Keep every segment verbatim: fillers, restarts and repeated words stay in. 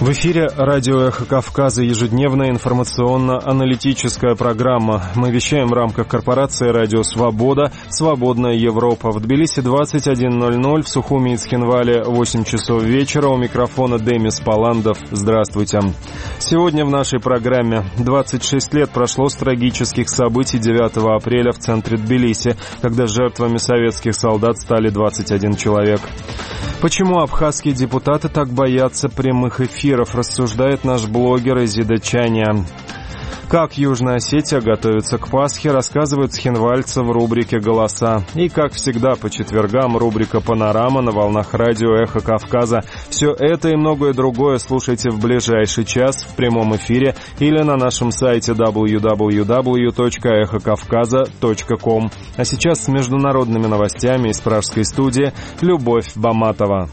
В эфире радио «Эхо Кавказа», ежедневная информационно-аналитическая программа. Мы вещаем в рамках корпорации «Радио Свобода», «Свободная Европа». В Тбилиси двадцать один ноль ноль, в Сухуми и Цхинвале восемь часов вечера. У микрофона Демис Паландов. Здравствуйте. Сегодня в нашей программе двадцать шесть лет прошло с трагических событий девятого апреля в центре Тбилиси, когда жертвами советских солдат стали двадцать один человек. Почему абхазские депутаты так боятся прямых эфиров, рассуждает наш блогер Изида Чаня. Как Южная Осетия готовится к Пасхе, рассказывают цхинвальцы в рубрике «Голоса». И, как всегда, по четвергам рубрика «Панорама» на волнах радио «Эхо Кавказа». Все это и многое другое слушайте в ближайший час в прямом эфире или на нашем сайте дабл ю дабл ю дабл ю точка эхо кавказа точка ком. А сейчас с международными новостями из пражской студии Любовь Баматова.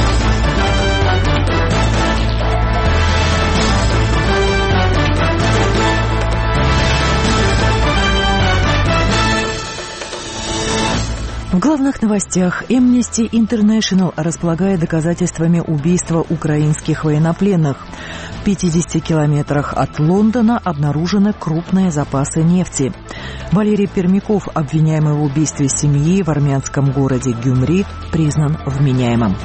В главных новостях. Amnesty International располагает доказательствами убийства украинских военнопленных. В пятидесяти километрах от Лондона обнаружены крупные запасы нефти. Валерий Пермяков, обвиняемый в убийстве семьи в армянском городе Гюмри, признан вменяемым.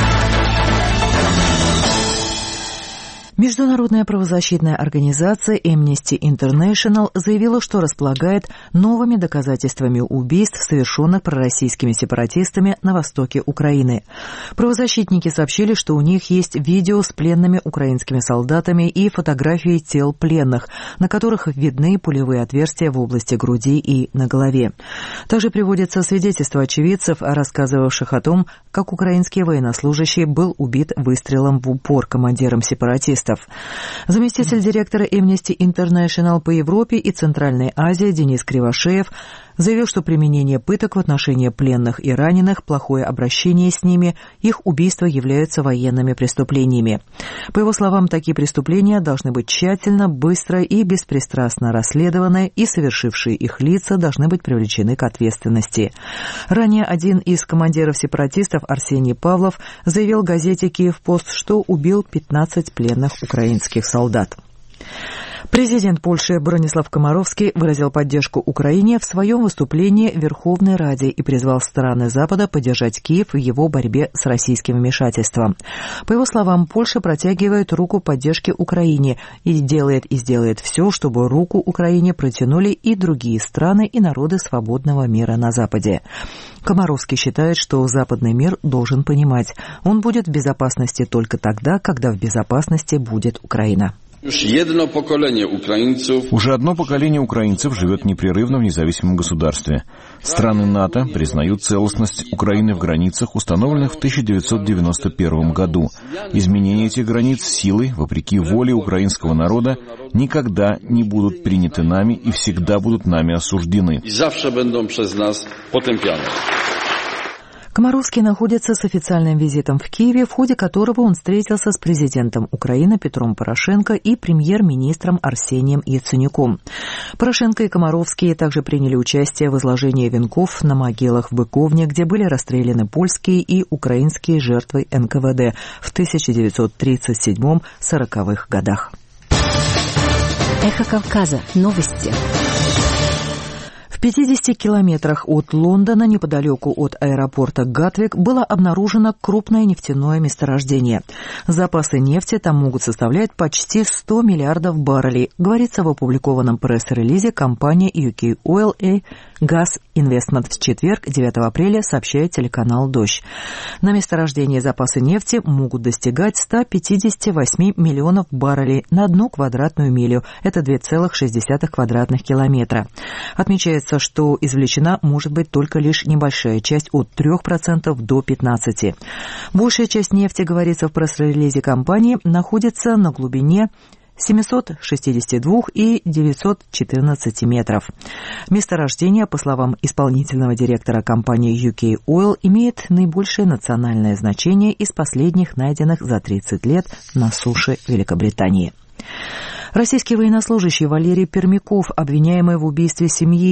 Международная правозащитная организация Amnesty International заявила, что располагает новыми доказательствами убийств, совершенных пророссийскими сепаратистами на востоке Украины. Правозащитники сообщили, что у них есть видео с пленными украинскими солдатами и фотографии тел пленных, на которых видны пулевые отверстия в области груди и на голове. Также приводятся свидетельства очевидцев, рассказывавших о том, как украинский военнослужащий был убит выстрелом в упор командиром сепаратистов. Заместитель директора Amnesty International по Европе и Центральной Азии Денис Кривошеев заявил, что применение пыток в отношении пленных и раненых, плохое обращение с ними, их убийства являются военными преступлениями. По его словам, такие преступления должны быть тщательно, быстро и беспристрастно расследованы, и совершившие их лица должны быть привлечены к ответственности. Ранее один из командиров сепаратистов, Арсений Павлов, заявил газете «Киевпост», что убил пятнадцать пленных украинских солдат. Президент Польши Бронислав Комаровский выразил поддержку Украине в своем выступлении в Верховной Раде и призвал страны Запада поддержать Киев в его борьбе с российским вмешательством. По его словам, Польша протягивает руку поддержки Украине и делает и сделает все, чтобы руку Украине протянули и другие страны и народы свободного мира на Западе. Комаровский считает, что западный мир должен понимать, он будет в безопасности только тогда, когда в безопасности будет Украина. Уже одно поколение украинцев живет непрерывно в независимом государстве. Страны НАТО признают целостность Украины в границах, установленных в тысяча девятьсот девяносто первом году. Изменения этих границ силой, вопреки воле украинского народа, никогда не будут приняты нами и всегда будут нами осуждены. Комаровский находится с официальным визитом в Киеве, в ходе которого он встретился с президентом Украины Петром Порошенко и премьер-министром Арсением Яценюком. Порошенко и Комаровский также приняли участие в изложении венков на могилах в Быковне, где были расстреляны польские и украинские жертвы эн ка вэ дэ в тысяча девятьсот тридцать седьмом — сороковых годах. Эхо Кавказа. Новости. В пятидесяти километрах от Лондона, неподалеку от аэропорта Гатвик, было обнаружено крупное нефтяное месторождение. Запасы нефти там могут составлять почти сто миллиардов баррелей, говорится в опубликованном пресс-релизе компании ю кей Oil и Gas Investment в четверг, девятого апреля, сообщает телеканал «Дождь». На месторождении запасы нефти могут достигать ста пятидесяти восьми миллионов баррелей на одну квадратную милю. Это две целых шесть десятых квадратных километра. Отмечается, что извлечена может быть только лишь небольшая часть, от трёх процентов до пятнадцати процентов. Большая часть нефти, говорится в пресс-релизе компании, находится на глубине семисот шестидесяти двух и девятисот четырнадцати метров. Месторождение, по словам исполнительного директора компании ю кей Oil, имеет наибольшее национальное значение из последних найденных за тридцать лет на суше Великобритании. Российский военнослужащий Валерий Пермяков, обвиняемый в убийстве семьи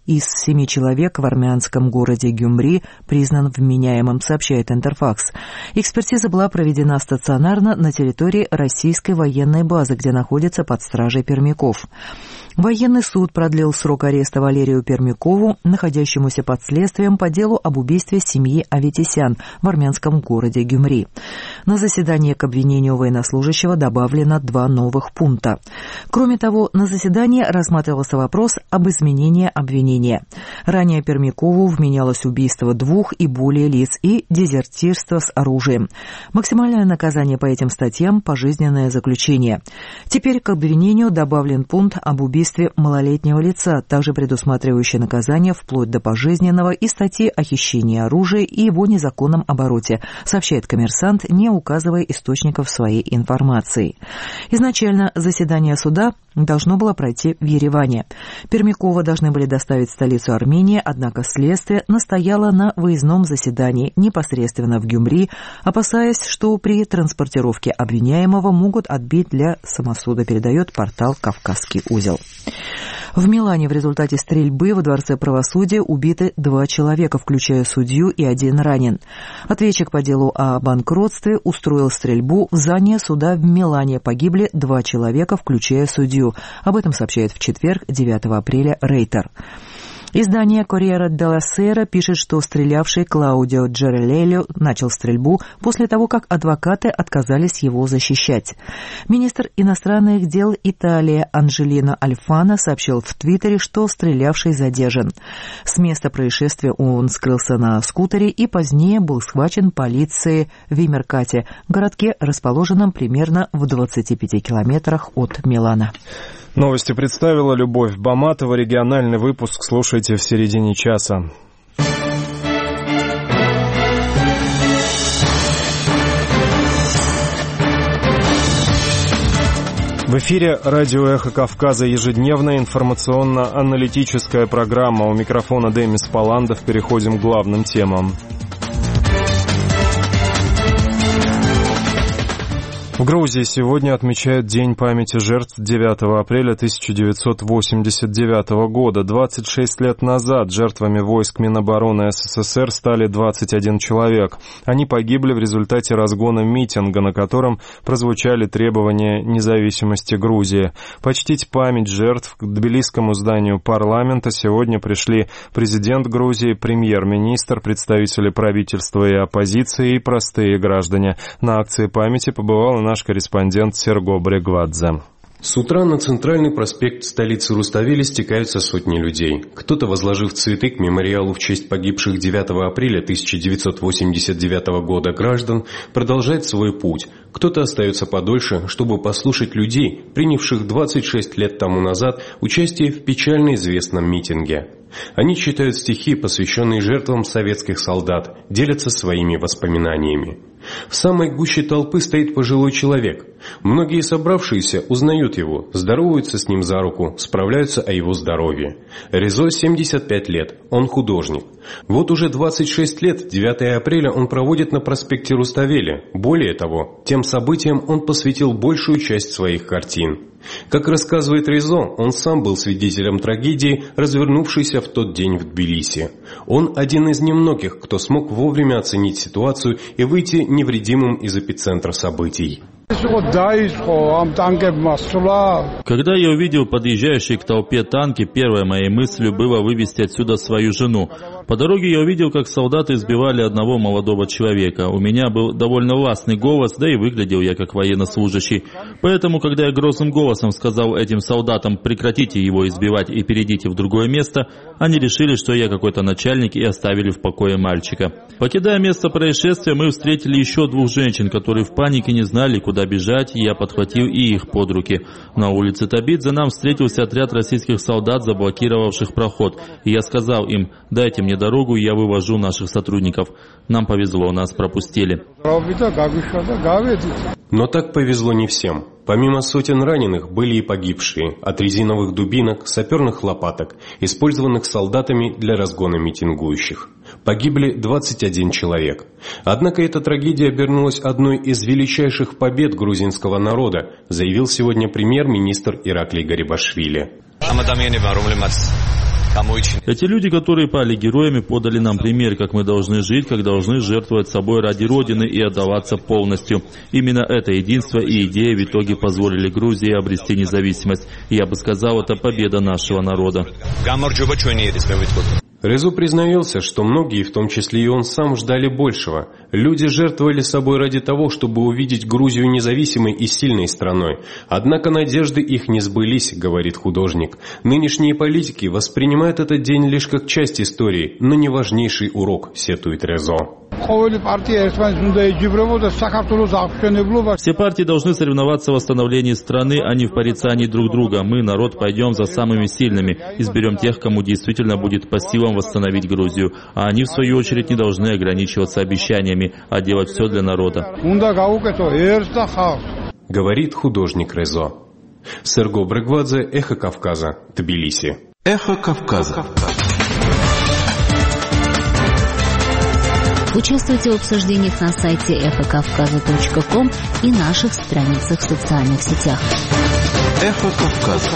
из семи человек в армянском городе Гюмри признан вменяемым, сообщает Интерфакс. Экспертиза была проведена стационарно на территории российской военной базы, где находится под стражей Пермяков. Военный суд продлил срок ареста Валерию Пермякову, находящемуся под следствием по делу об убийстве семьи Аветисян в армянском городе Гюмри. На заседании к обвинению военнослужащего добавлено два новых пункта. Кроме того, на заседании рассматривался вопрос об изменении обвинения. Ранее Пермякову вменялось убийство двух и более лиц и дезертирство с оружием. Максимальное наказание по этим статьям – пожизненное заключение. Теперь к обвинению добавлен пункт об убийстве малолетнего лица, также предусматривающий наказание вплоть до пожизненного, и статьи о хищении оружия и его незаконном обороте, сообщает «Коммерсант», не указывая источников своей информации. Изначально заседание суда должно было пройти в Ереване. Пермякова должны были доставить в столицу Армении, однако следствие настояло на выездном заседании непосредственно в Гюмри, опасаясь, что при транспортировке обвиняемого могут отбить для самосуда, передает портал «Кавказский узел». В Милане в результате стрельбы во Дворце правосудия убиты два человека, включая судью, и один ранен. Ответчик по делу о банкротстве устроил стрельбу в здании суда в Милане. Погибли два человека, включая судью. Об этом сообщает в четверг, девятого апреля, Рейтер. Издание «Корьера делла Сера» пишет, что стрелявший Клаудио Джерелелло начал стрельбу после того, как адвокаты отказались его защищать. Министр иностранных дел Италии Анджелино Альфано сообщил в Твиттере, что стрелявший задержан. С места происшествия он скрылся на скутере и позднее был схвачен полицией в Вимеркате, городке, расположенном примерно в двадцати пяти километрах от Милана. Новости представила Любовь Баматова. Региональный выпуск слушайте в середине часа. В эфире радио «Эхо Кавказа» ежедневная информационно-аналитическая программа. У микрофона Демис Паландов. Переходим к главным темам. В Грузии сегодня отмечают День памяти жертв девятого апреля тысяча девятьсот восемьдесят девятого года. двадцать шесть лет назад жертвами войск Минобороны СССР стали двадцать один человек. Они погибли в результате разгона митинга, на котором прозвучали требования независимости Грузии. Почтить память жертв к Тбилисскому зданию парламента сегодня пришли президент Грузии, премьер-министр, представители правительства и оппозиции и простые граждане. На акции памяти побывал наш корреспондент Серго Брегвадзе. С утра на центральный проспект столицы Руставели стекаются сотни людей. Кто-то, возложив цветы к мемориалу в честь погибших девятого апреля тысяча девятьсот восемьдесят девятого года граждан, продолжает свой путь. Кто-то остается подольше, чтобы послушать людей, принявших двадцать шесть лет тому назад участие в печально известном митинге. Они читают стихи, посвященные жертвам советских солдат, делятся своими воспоминаниями. В самой гуще толпы стоит пожилой человек. Многие собравшиеся узнают его, здороваются с ним за руку, справляются о его здоровье. Резо семьдесят пять лет, он художник. Вот уже двадцать шесть лет, девятого апреля, он проводит на проспекте Руставели. Более того, тем событиям он посвятил большую часть своих картин. Как рассказывает Резо, он сам был свидетелем трагедии, развернувшейся в тот день в Тбилиси. Он один из немногих, кто смог вовремя оценить ситуацию и выйти невредимым из эпицентра событий. Когда я увидел подъезжающие к толпе танки, первой моей мыслью было вывести отсюда свою жену. По дороге я увидел, как солдаты избивали одного молодого человека. У меня был довольно властный голос, да и выглядел я как военнослужащий. Поэтому, когда я грозным голосом сказал этим солдатам «прекратите его избивать и перейдите в другое место», они решили, что я какой-то начальник, и оставили в покое мальчика. Покидая место происшествия, мы встретили еще двух женщин, которые в панике не знали, куда бежать, и я подхватил и их под руки. На улице Табидзе нам встретился отряд российских солдат, заблокировавших проход, и я сказал им «дайте мне дорогу, я вывожу наших сотрудников». Нам повезло, нас пропустили. Но так повезло не всем. Помимо сотен раненых были и погибшие от резиновых дубинок, саперных лопаток, использованных солдатами для разгона митингующих. Погибли двадцать один человек. Однако эта трагедия обернулась одной из величайших побед грузинского народа, заявил сегодня премьер-министр Ираклий Гарибашвили. Эти люди, которые пали героями, подали нам пример, как мы должны жить, как должны жертвовать собой ради Родины и отдаваться полностью. Именно это единство и идея в итоге позволили Грузии обрести независимость. И я бы сказал, это победа нашего народа. Резо признается, что многие, в том числе и он сам, ждали большего. Люди жертвовали собой ради того, чтобы увидеть Грузию независимой и сильной страной. Однако надежды их не сбылись, говорит художник. Нынешние политики воспринимают этот день лишь как часть истории, но не важнейший урок, сетует Резо. Все партии должны соревноваться в восстановлении страны, а не в порицании друг друга. Мы, народ, пойдем за самыми сильными, изберем тех, кому действительно будет по силам восстановить Грузию. А они, в свою очередь, не должны ограничиваться обещаниями, а делать все для народа. Говорит художник Резо. Серго Брегвадзе, Эхо Кавказа, Тбилиси. Эхо Кавказа. Участвуйте в обсуждениях на сайте эхо кавказа точка ком и наших страницах в социальных сетях. Эхо Кавказа.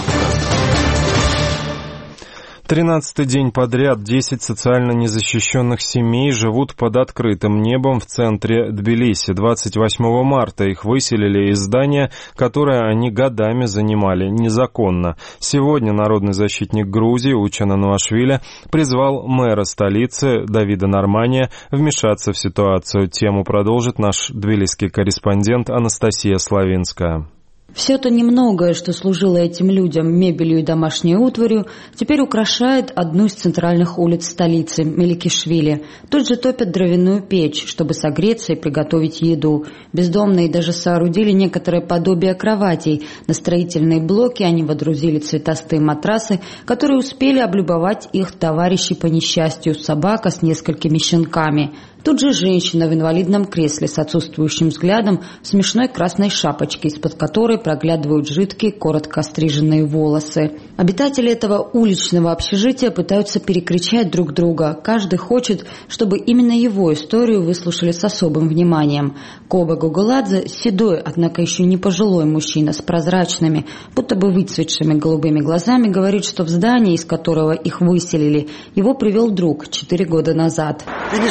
Тринадцатый день подряд десять социально незащищенных семей живут под открытым небом в центре Тбилиси. двадцать восьмого марта их выселили из здания, которое они годами занимали незаконно. Сегодня народный защитник Грузии Учана Нуашвили призвал мэра столицы Давида Нормания вмешаться в ситуацию. Тему продолжит наш тбилисский корреспондент Анастасия Славинская. Все то немногое, что служило этим людям мебелью и домашней утварью, теперь украшает одну из центральных улиц столицы, Меликишвили. Тут же топят дровяную печь, чтобы согреться и приготовить еду. Бездомные даже соорудили некоторое подобие кроватей. На строительные блоки они водрузили цветастые матрасы, которые успели облюбовать их товарищи по несчастью, собака с несколькими щенками. Тут же женщина в инвалидном кресле с отсутствующим взглядом, в смешной красной шапочке, из-под которой проглядывают жидкие, коротко остриженные волосы. Обитатели этого уличного общежития пытаются перекричать друг друга. Каждый хочет, чтобы именно его историю выслушали с особым вниманием. Коба Гугуладзе, седой, однако еще не пожилой мужчина, с прозрачными, будто бы выцветшими голубыми глазами, говорит, что в здании, из которого их выселили, его привел друг четыре года назад.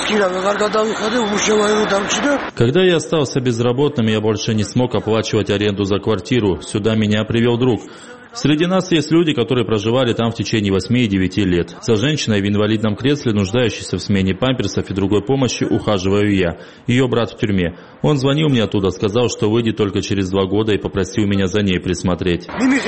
Когда я остался безработным, я больше не смог оплачивать аренду за квартиру. Сюда меня привел друг. Среди нас есть люди, которые проживали там в течение восьми и девяти лет. За женщиной в инвалидном кресле, нуждающейся в смене памперсов и другой помощи, ухаживаю я. Ее брат в тюрьме. Он звонил мне оттуда, сказал, что выйдет только через два года и попросил меня за ней присмотреть.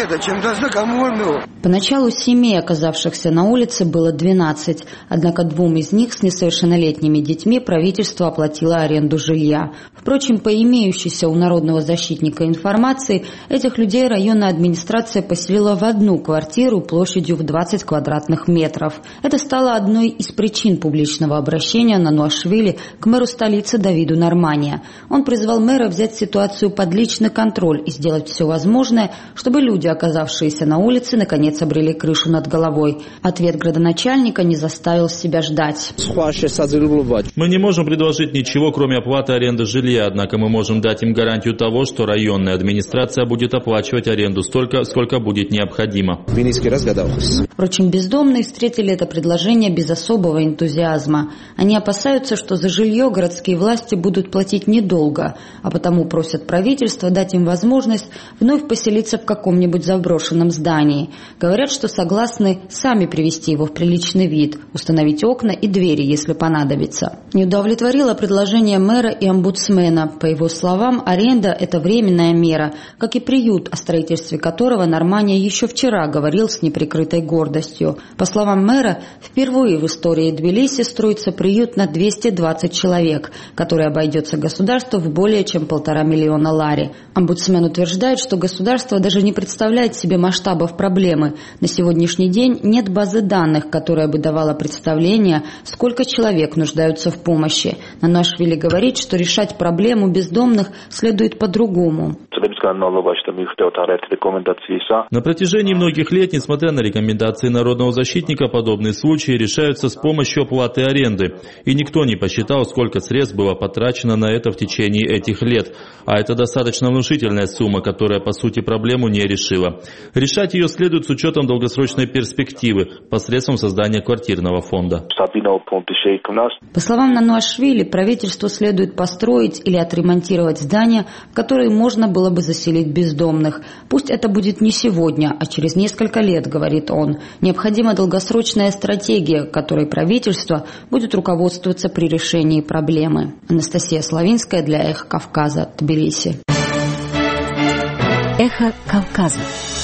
Поначалу семей, оказавшихся на улице, было двенадцать. Однако двум из них с несовершеннолетними детьми правительство оплатило аренду жилья. Впрочем, по имеющейся у народного защитника информации, этих людей районная администрация поселила в одну квартиру площадью в двадцать квадратных метров. Это стало одной из причин публичного обращения на Нуашвили к мэру столицы Давиду Нормания. Он призвал мэра взять ситуацию под личный контроль и сделать все возможное, чтобы люди, оказавшиеся на улице, наконец обрели крышу над головой. Ответ градоначальника не заставил себя ждать. Мы не можем предложить ничего, кроме оплаты аренды жилья, однако мы можем дать им гарантию того, что районная администрация будет оплачивать аренду столько, сколько будет необходимо. Впрочем, бездомные встретили это предложение без особого энтузиазма. Они опасаются, что за жилье городские власти будут платить недолго, а потому просят правительство дать им возможность вновь поселиться в каком-нибудь заброшенном здании. Говорят, что согласны сами привести его в приличный вид, установить окна и двери, если понадобится. Не удовлетворило предложение мэра и омбудсмена. По его словам, аренда – это временная мера, как и приют, о строительстве которого Нормания еще вчера говорил с неприкрытой гордостью. По словам мэра, впервые в истории Тбилиси строится приют на двести двадцать человек, который обойдется государству в более чем полтора миллиона лари. Омбудсмен утверждает, что государство даже не представляет себе масштабов проблемы. На сегодняшний день нет базы данных, которая бы давала представление, сколько человек нуждаются в помощи. Нуашвили говорит, что решать проблему бездомных следует по-другому. На протяжении многих лет, несмотря на рекомендации народного защитника, подобные случаи решаются с помощью оплаты аренды. И никто не посчитал, сколько средств было потрачено на это в течение этих лет. А это достаточно внушительная сумма, которая, по сути, проблему не решила. Решать ее следует с учетом долгосрочной перспективы посредством создания квартирного фонда. По словам Нануашвили, правительству следует построить или отремонтировать здания, в которые можно было бы заселить бездомных. Пусть это будет не сегодня, а через несколько лет, говорит он. Необходима долгосрочная стратегия, которой правительство будет руководствоваться при решении проблемы. Анастасия Славинская для «Эхо Кавказа», Тбилиси. «Эхо Кавказа».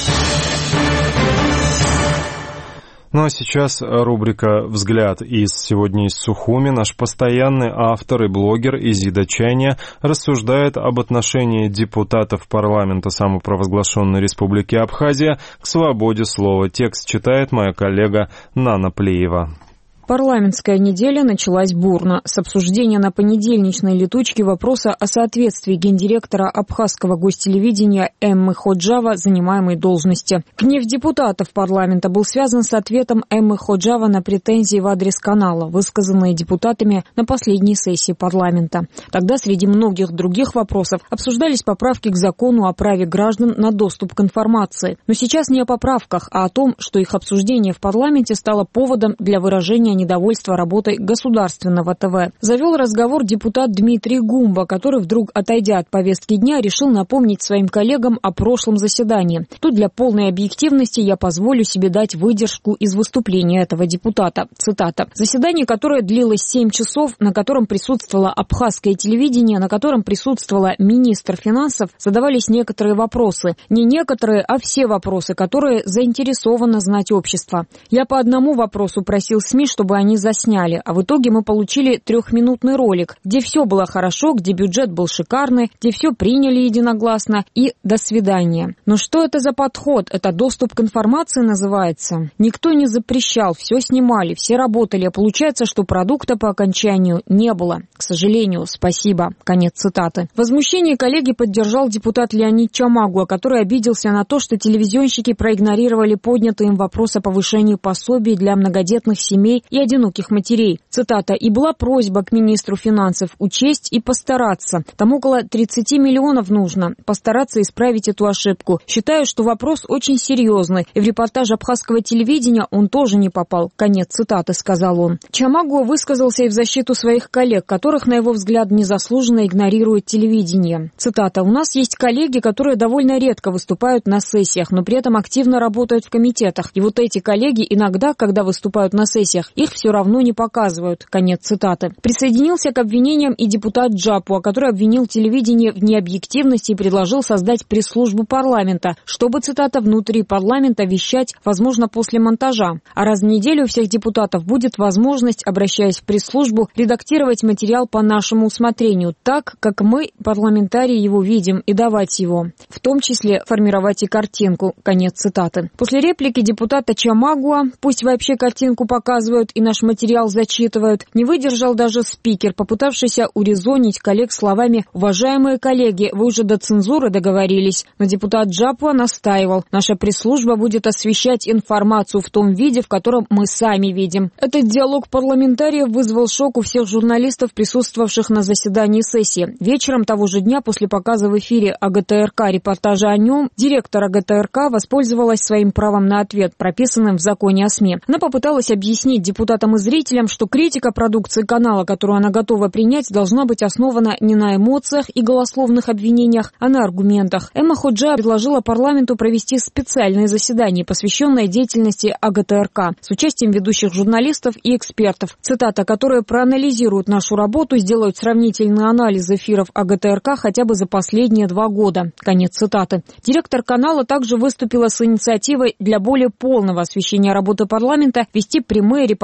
Ну а сейчас рубрика «Взгляд» из сегодня из Сухуми. Наш постоянный автор и блогер Изида Чайня рассуждает об отношении депутатов парламента самопровозглашенной Республики Абхазия к свободе слова. Текст читает моя коллега Нана Плеева. Парламентская неделя началась бурно. С обсуждения на понедельничной летучке вопроса о соответствии гендиректора абхазского гостелевидения Эммы Ходжава занимаемой должности. Гнев депутатов парламента был связан с ответом Эммы Ходжава на претензии в адрес канала, высказанные депутатами на последней сессии парламента. Тогда среди многих других вопросов обсуждались поправки к закону о праве граждан на доступ к информации. Но сейчас не о поправках, а о том, что их обсуждение в парламенте стало поводом для выражения недовольства работой государственного ТВ. Завел разговор депутат Дмитрий Гумба, который вдруг, отойдя от повестки дня, решил напомнить своим коллегам о прошлом заседании. Тут для полной объективности я позволю себе дать выдержку из выступления этого депутата. Цитата. «Заседание, которое длилось семь часов, на котором присутствовало абхазское телевидение, на котором присутствовала министр финансов, задавались некоторые вопросы. Не некоторые, а все вопросы, которые заинтересовано знать общество. Я по одному вопросу просил СМИ, чтобы они засняли, а в итоге мы получили трехминутный ролик, где все было хорошо, где бюджет был шикарный, где все приняли единогласно и до свидания. Но что это за подход? Это доступ к информации называется? Никто не запрещал, все снимали, все работали, а получается, что продукта по окончанию не было. К сожалению, спасибо». Конец цитаты. Возмущение коллеги поддержал депутат Леонид Чамагуа, который обиделся на то, что телевизионщики проигнорировали поднятый им вопрос о повышении пособий для многодетных семей и одиноких матерей. Цитата. «И была просьба к министру финансов учесть и постараться. Там около тридцать миллионов нужно. Постараться исправить эту ошибку. Считаю, что вопрос очень серьезный. И в репортаж абхазского телевидения он тоже не попал». Конец цитаты, сказал он. Чамагуа высказался и в защиту своих коллег, которых, на его взгляд, незаслуженно игнорирует телевидение. Цитата. «У нас есть коллеги, которые довольно редко выступают на сессиях, но при этом активно работают в комитетах. И вот эти коллеги иногда, когда выступают на сессиях, их все равно не показывают». Конец цитаты. Присоединился к обвинениям и депутат Джапуа, который обвинил телевидение в необъективности и предложил создать пресс-службу парламента, чтобы, цитата, «внутри парламента вещать, возможно, после монтажа. А раз в неделю у всех депутатов будет возможность, обращаясь в пресс-службу, редактировать материал по нашему усмотрению, так, как мы, парламентарии, его видим, и давать его. В том числе формировать и картинку». Конец цитаты. После реплики депутата Чамагуа «пусть вообще картинку показывают и наш материал зачитывают», не выдержал даже спикер, попытавшийся урезонить коллег словами «уважаемые коллеги, вы уже до цензуры договорились». Но депутат Джапуа настаивал: «Наша пресс-служба будет освещать информацию в том виде, в котором мы сами видим». Этот диалог парламентариев вызвал шок у всех журналистов, присутствовавших на заседании сессии. Вечером того же дня, после показа в эфире АГТРК репортажа о нем, директор АГТРК воспользовалась своим правом на ответ, прописанным в законе о СМИ. Она попыталась объяснить депутатам и зрителям, что критика продукции канала, которую она готова принять, должна быть основана не на эмоциях и голословных обвинениях, а на аргументах. Эмма Ходжа предложила парламенту провести специальное заседание, посвященное деятельности АГТРК, с участием ведущих журналистов и экспертов. Цитата, которые проанализируют нашу работу, сделают сравнительный анализ эфиров АГТРК хотя бы за последние два года. Конец цитаты. Директор канала также выступила с инициативой для более полного освещения работы парламента вести прямые репортажи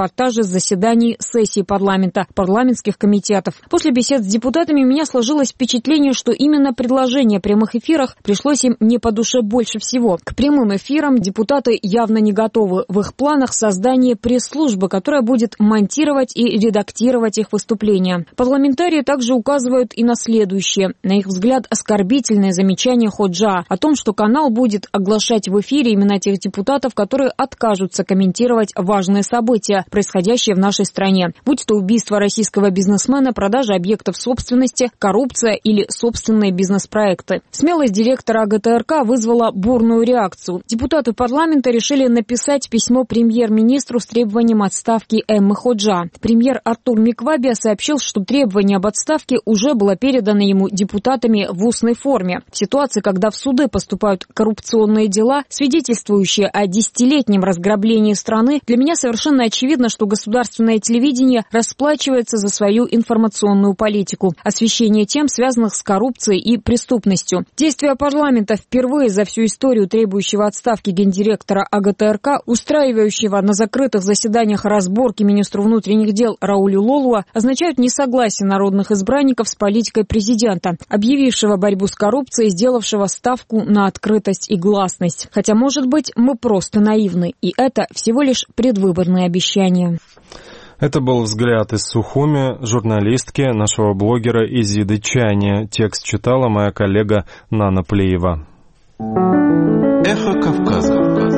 репортажи с заседаний сессий парламента, парламентских комитетов. После бесед с депутатами у меня сложилось впечатление, что именно предложение о прямых эфирах пришлось им не по душе больше всего. К прямым эфирам депутаты явно не готовы. В их планах создание пресс-службы, которая будет монтировать и редактировать их выступления. Парламентарии также указывают и на следующее. На их взгляд, оскорбительное замечание Ходжа о том, что канал будет оглашать в эфире именно тех депутатов, которые откажутся комментировать важные события, происходящие в нашей стране. Будь то убийство российского бизнесмена, продажа объектов собственности, коррупция или собственные бизнес-проекты. Смелость директора А Гэ Тэ Эр Ка вызвала бурную реакцию. Депутаты парламента решили написать письмо премьер-министру с требованием отставки Эммы Ходжа. Премьер Артур Миквабия сообщил, что требование об отставке уже было передано ему депутатами в устной форме. В ситуации, когда в суды поступают коррупционные дела, свидетельствующие о десятилетнем разграблении страны, для меня совершенно очевидно, что государственное телевидение расплачивается за свою информационную политику, освещение тем, связанных с коррупцией и преступностью. Действия парламента впервые за всю историю требующего отставки гендиректора А Гэ Тэ Эр Ка, устраивающего на закрытых заседаниях разборки министру внутренних дел Раулю Лолуа, означают несогласие народных избранников с политикой президента, объявившего борьбу с коррупцией, сделавшего ставку на открытость и гласность. Хотя, может быть, мы просто наивны, и это всего лишь предвыборные обещания. Это был взгляд из Сухуми, журналистки, нашего блогера Изиды Чайни. Текст читала моя коллега Нана Плеева. Эхо Кавказа.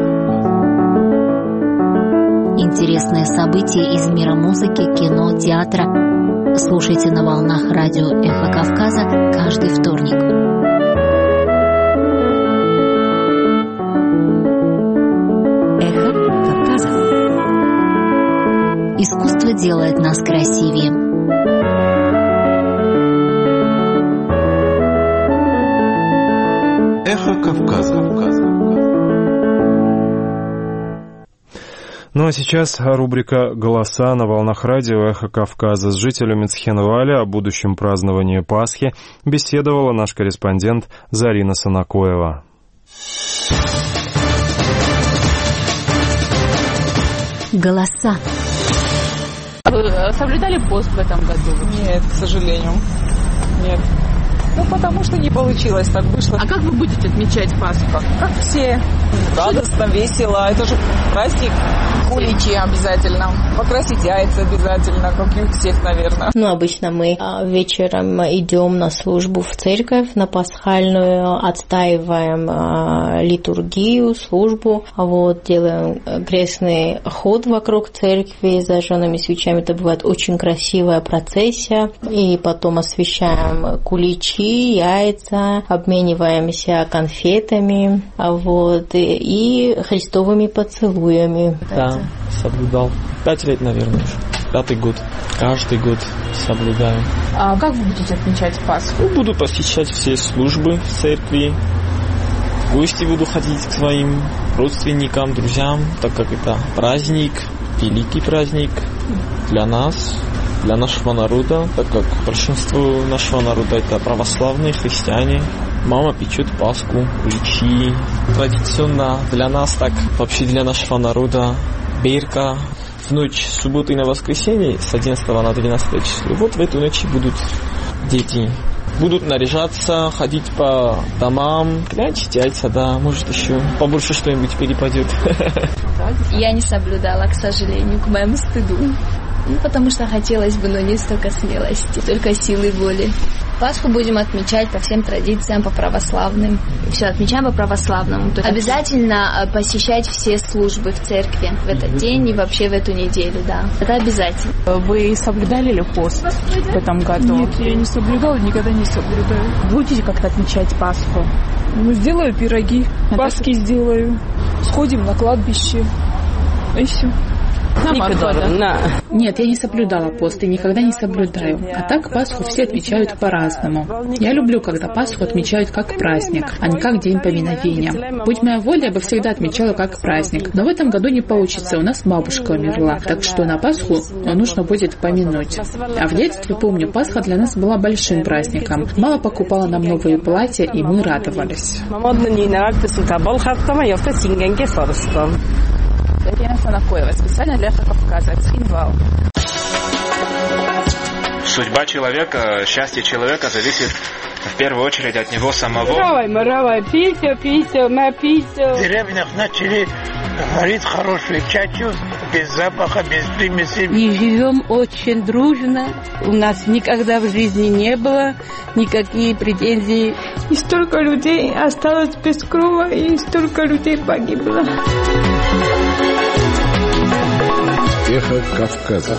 Интересные события из мира музыки, кино, театра. Слушайте на волнах радио Эхо Кавказа каждый вторник. Эхо Кавказа. Искусство делает нас красивее. Эхо Кавказа. Ну а сейчас рубрика «Голоса» на волнах радио «Эхо Кавказа». С жителями Цхинваля о будущем праздновании Пасхи беседовала наш корреспондент Зарина Санакоева. Голоса. Вы соблюдали пост в этом году? Нет, к сожалению. Нет. Ну, потому что не получилось, так вышло. А как вы будете отмечать Пасху? Как все. Радостно, весело. Это же праздник. Куличи обязательно. Покрасить яйца обязательно, как и у всех, наверное. Ну, обычно мы вечером идем на службу в церковь, на пасхальную, отстаиваем литургию, службу. Вот, делаем крестный ход вокруг церкви с зажженными свечами. Это бывает очень красивая процессия. И потом освещаем куличи, яйца, обмениваемся конфетами, вот, и, и христовыми поцелуями. Да, соблюдал. Пять лет, наверное, уже. Пятый год. Каждый год соблюдаю. А как вы будете отмечать Пасху? Буду посещать все службы в церкви. В гости буду ходить к своим родственникам, друзьям, так как это праздник, великий праздник для нас, для нашего народа, так как большинство нашего народа это православные христиане. Мама печет Пасху, куличи. Традиционно для нас, так вообще для нашего народа, берка. В ночь с субботы на воскресенье, с одиннадцатого на двенадцатое число. Вот в эту ночь будут дети. Будут наряжаться, ходить по домам, клянчить яйца, да, может еще побольше что-нибудь перепадет. Я не соблюдала, к сожалению, к моему стыду. Ну, потому что хотелось бы, но не столько смелости, только силы воли. Пасху будем отмечать по всем традициям, по православным. Все отмечаем по православному. То есть обязательно посещать все службы в церкви в этот день и вообще в эту неделю, да. Это обязательно. Вы соблюдали ли пост в этом году? Нет, я не соблюдала, никогда не соблюдаю. Будете как-то отмечать Пасху? Ну, сделаю пироги, а пасхи так... сделаю. Сходим на кладбище. И все. Нет, я не соблюдала пост и никогда не соблюдаю. А так Пасху все отмечают по-разному. Я люблю, когда Пасху отмечают как праздник, а не как день поминовения. Будь моя воля, я бы всегда отмечала как праздник. Но в этом году не получится, у нас бабушка умерла. Так что на Пасху нужно будет помянуть. А в детстве, помню, Пасха для нас была большим праздником. Мама покупала нам новые платья, и мы радовались. Это Ирина Санакоева, специально для Эхо Кавказа, Цхинвал. Судьба человека, счастье человека зависит в первую очередь от него самого. Маравай, маравай, пися, пися, ма пися. В деревнях начали варить хороший чачу, без запаха, без примесей. И живем очень дружно. У нас никогда в жизни не было никаких претензий. И столько людей осталось без крова, и столько людей погибло. Эхо Кавказа.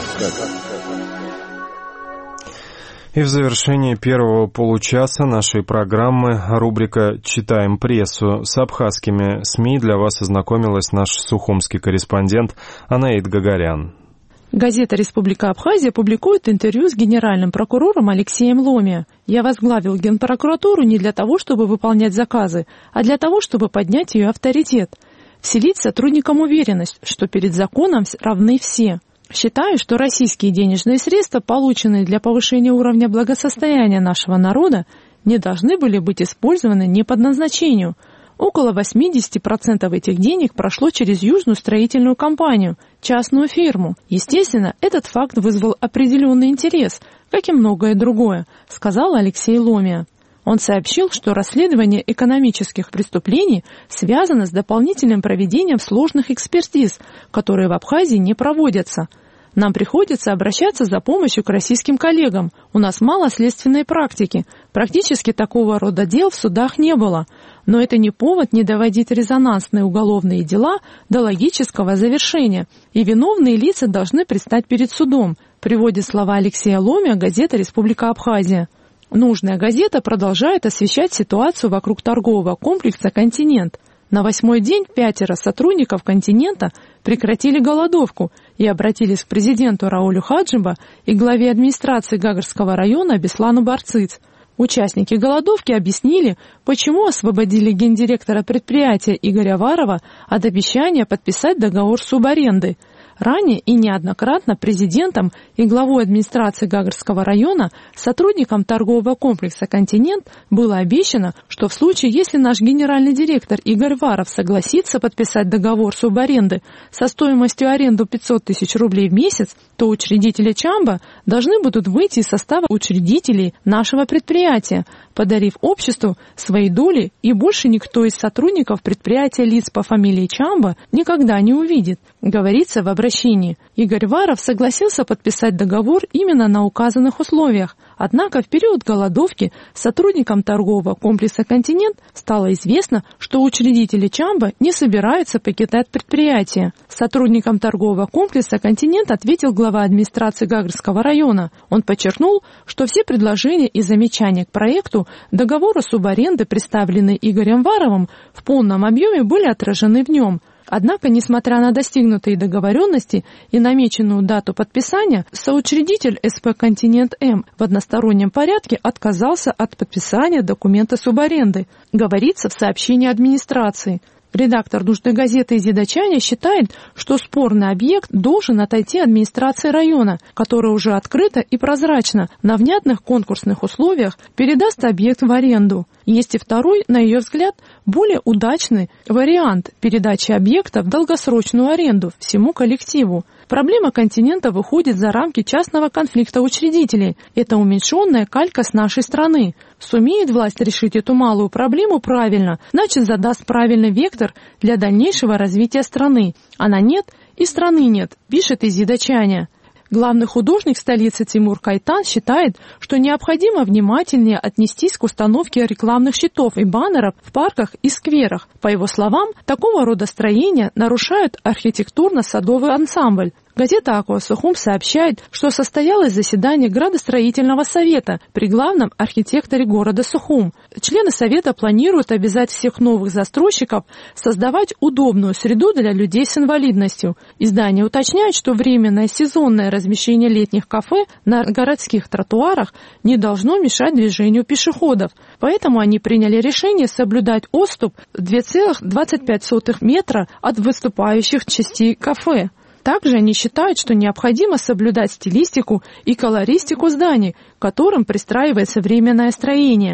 И в завершении первого получаса нашей программы рубрика «Читаем прессу». С абхазскими СМИ для вас ознакомилась наш сухумский корреспондент Анаид Гагарян. Газета «Республика Абхазия» публикует интервью с генеральным прокурором Алексеем Ломия. «Я возглавил Генпрокуратуру не для того, чтобы выполнять заказы, а для того, чтобы поднять ее авторитет. Вселить сотрудникам уверенность, что перед законом равны все. Считаю, что российские денежные средства, полученные для повышения уровня благосостояния нашего народа, не должны были быть использованы не по назначению. Около восемьдесят процентов этих денег прошло через Южную строительную компанию, частную фирму. Естественно, этот факт вызвал определенный интерес, как и многое другое», — сказал Алексей Ломия. Он сообщил, что расследование экономических преступлений связано с дополнительным проведением сложных экспертиз, которые в Абхазии не проводятся. «Нам приходится обращаться за помощью к российским коллегам. У нас мало следственной практики. Практически такого рода дел в судах не было. Но это не повод не доводить резонансные уголовные дела до логического завершения, и виновные лица должны предстать перед судом», приводит слова Алексея Ломия газета «Республика Абхазия». Нужная газета продолжает освещать ситуацию вокруг торгового комплекса «Континент». На восьмой день пятеро сотрудников «Континента» прекратили голодовку и обратились к президенту Раулю Хаджиба и главе администрации Гагарского района Беслану Барциц. Участники голодовки объяснили, почему освободили гендиректора предприятия Игоря Варова от обещания подписать договор субаренды. Ранее и неоднократно президентом и главой администрации Гагарского района сотрудникам торгового комплекса «Континент» было обещано, что в случае, если наш генеральный директор Игорь Варов согласится подписать договор субаренды со стоимостью аренды пятьсот тысяч рублей в месяц, то учредители ЧАМБа должны будут выйти из состава учредителей нашего предприятия, подарив обществу свои доли, и больше никто из сотрудников предприятия лиц по фамилии Чамба никогда не увидит, говорится в обращении. Игорь Варов согласился подписать договор именно на указанных условиях. Однако в период голодовки сотрудникам торгового комплекса «Континент» стало известно, что учредители Чамба не собираются покидать предприятие. Сотрудникам торгового комплекса «Континент» ответил глава администрации Гагарского района. Он подчеркнул, что все предложения и замечания к проекту договора субаренды, представленные Игорем Варовым, в полном объеме были отражены в нем. Однако, несмотря на достигнутые договоренности и намеченную дату подписания, соучредитель СП «Континент-М» в одностороннем порядке отказался от подписания документа субаренды, говорится в сообщении администрации. Редактор «Нужной газеты» Изидачаня считает, что спорный объект должен отойти администрации района, которая уже открыто и прозрачно на внятных конкурсных условиях передаст объект в аренду. Есть и второй, на ее взгляд, более удачный вариант передачи объекта в долгосрочную аренду всему коллективу. Проблема «Континента» выходит за рамки частного конфликта учредителей. Это уменьшенная калька с нашей страны. Сумеет власть решить эту малую проблему правильно, значит, задаст правильный вектор для дальнейшего развития страны. Она нет, и страны нет, пишет Изидачаня. Главный художник столицы Тимур Кайтан считает, что необходимо внимательнее отнестись к установке рекламных щитов и баннеров в парках и скверах. По его словам, такого рода строения нарушают архитектурно-садовый ансамбль. Газета «Аква Сухум» сообщает, что состоялось заседание градостроительного совета при главном архитекторе города Сухум. Члены совета планируют обязать всех новых застройщиков создавать удобную среду для людей с инвалидностью. Издание уточняет, что временное сезонное размещение летних кафе на городских тротуарах не должно мешать движению пешеходов. Поэтому они приняли решение соблюдать отступ два целых двадцать пять сотых метра от выступающих частей кафе. Также они считают, что необходимо соблюдать стилистику и колористику зданий, к которым пристраивается временное строение.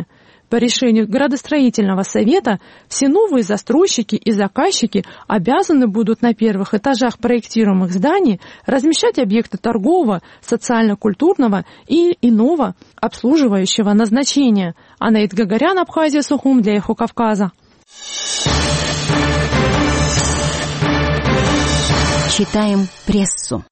По решению градостроительного совета все новые застройщики и заказчики обязаны будут на первых этажах проектируемых зданий размещать объекты торгового, социально-культурного и иного обслуживающего назначения. Анаит Гагарян, Абхазия, Сухум для Эхо Кавказа. Читаем прессу.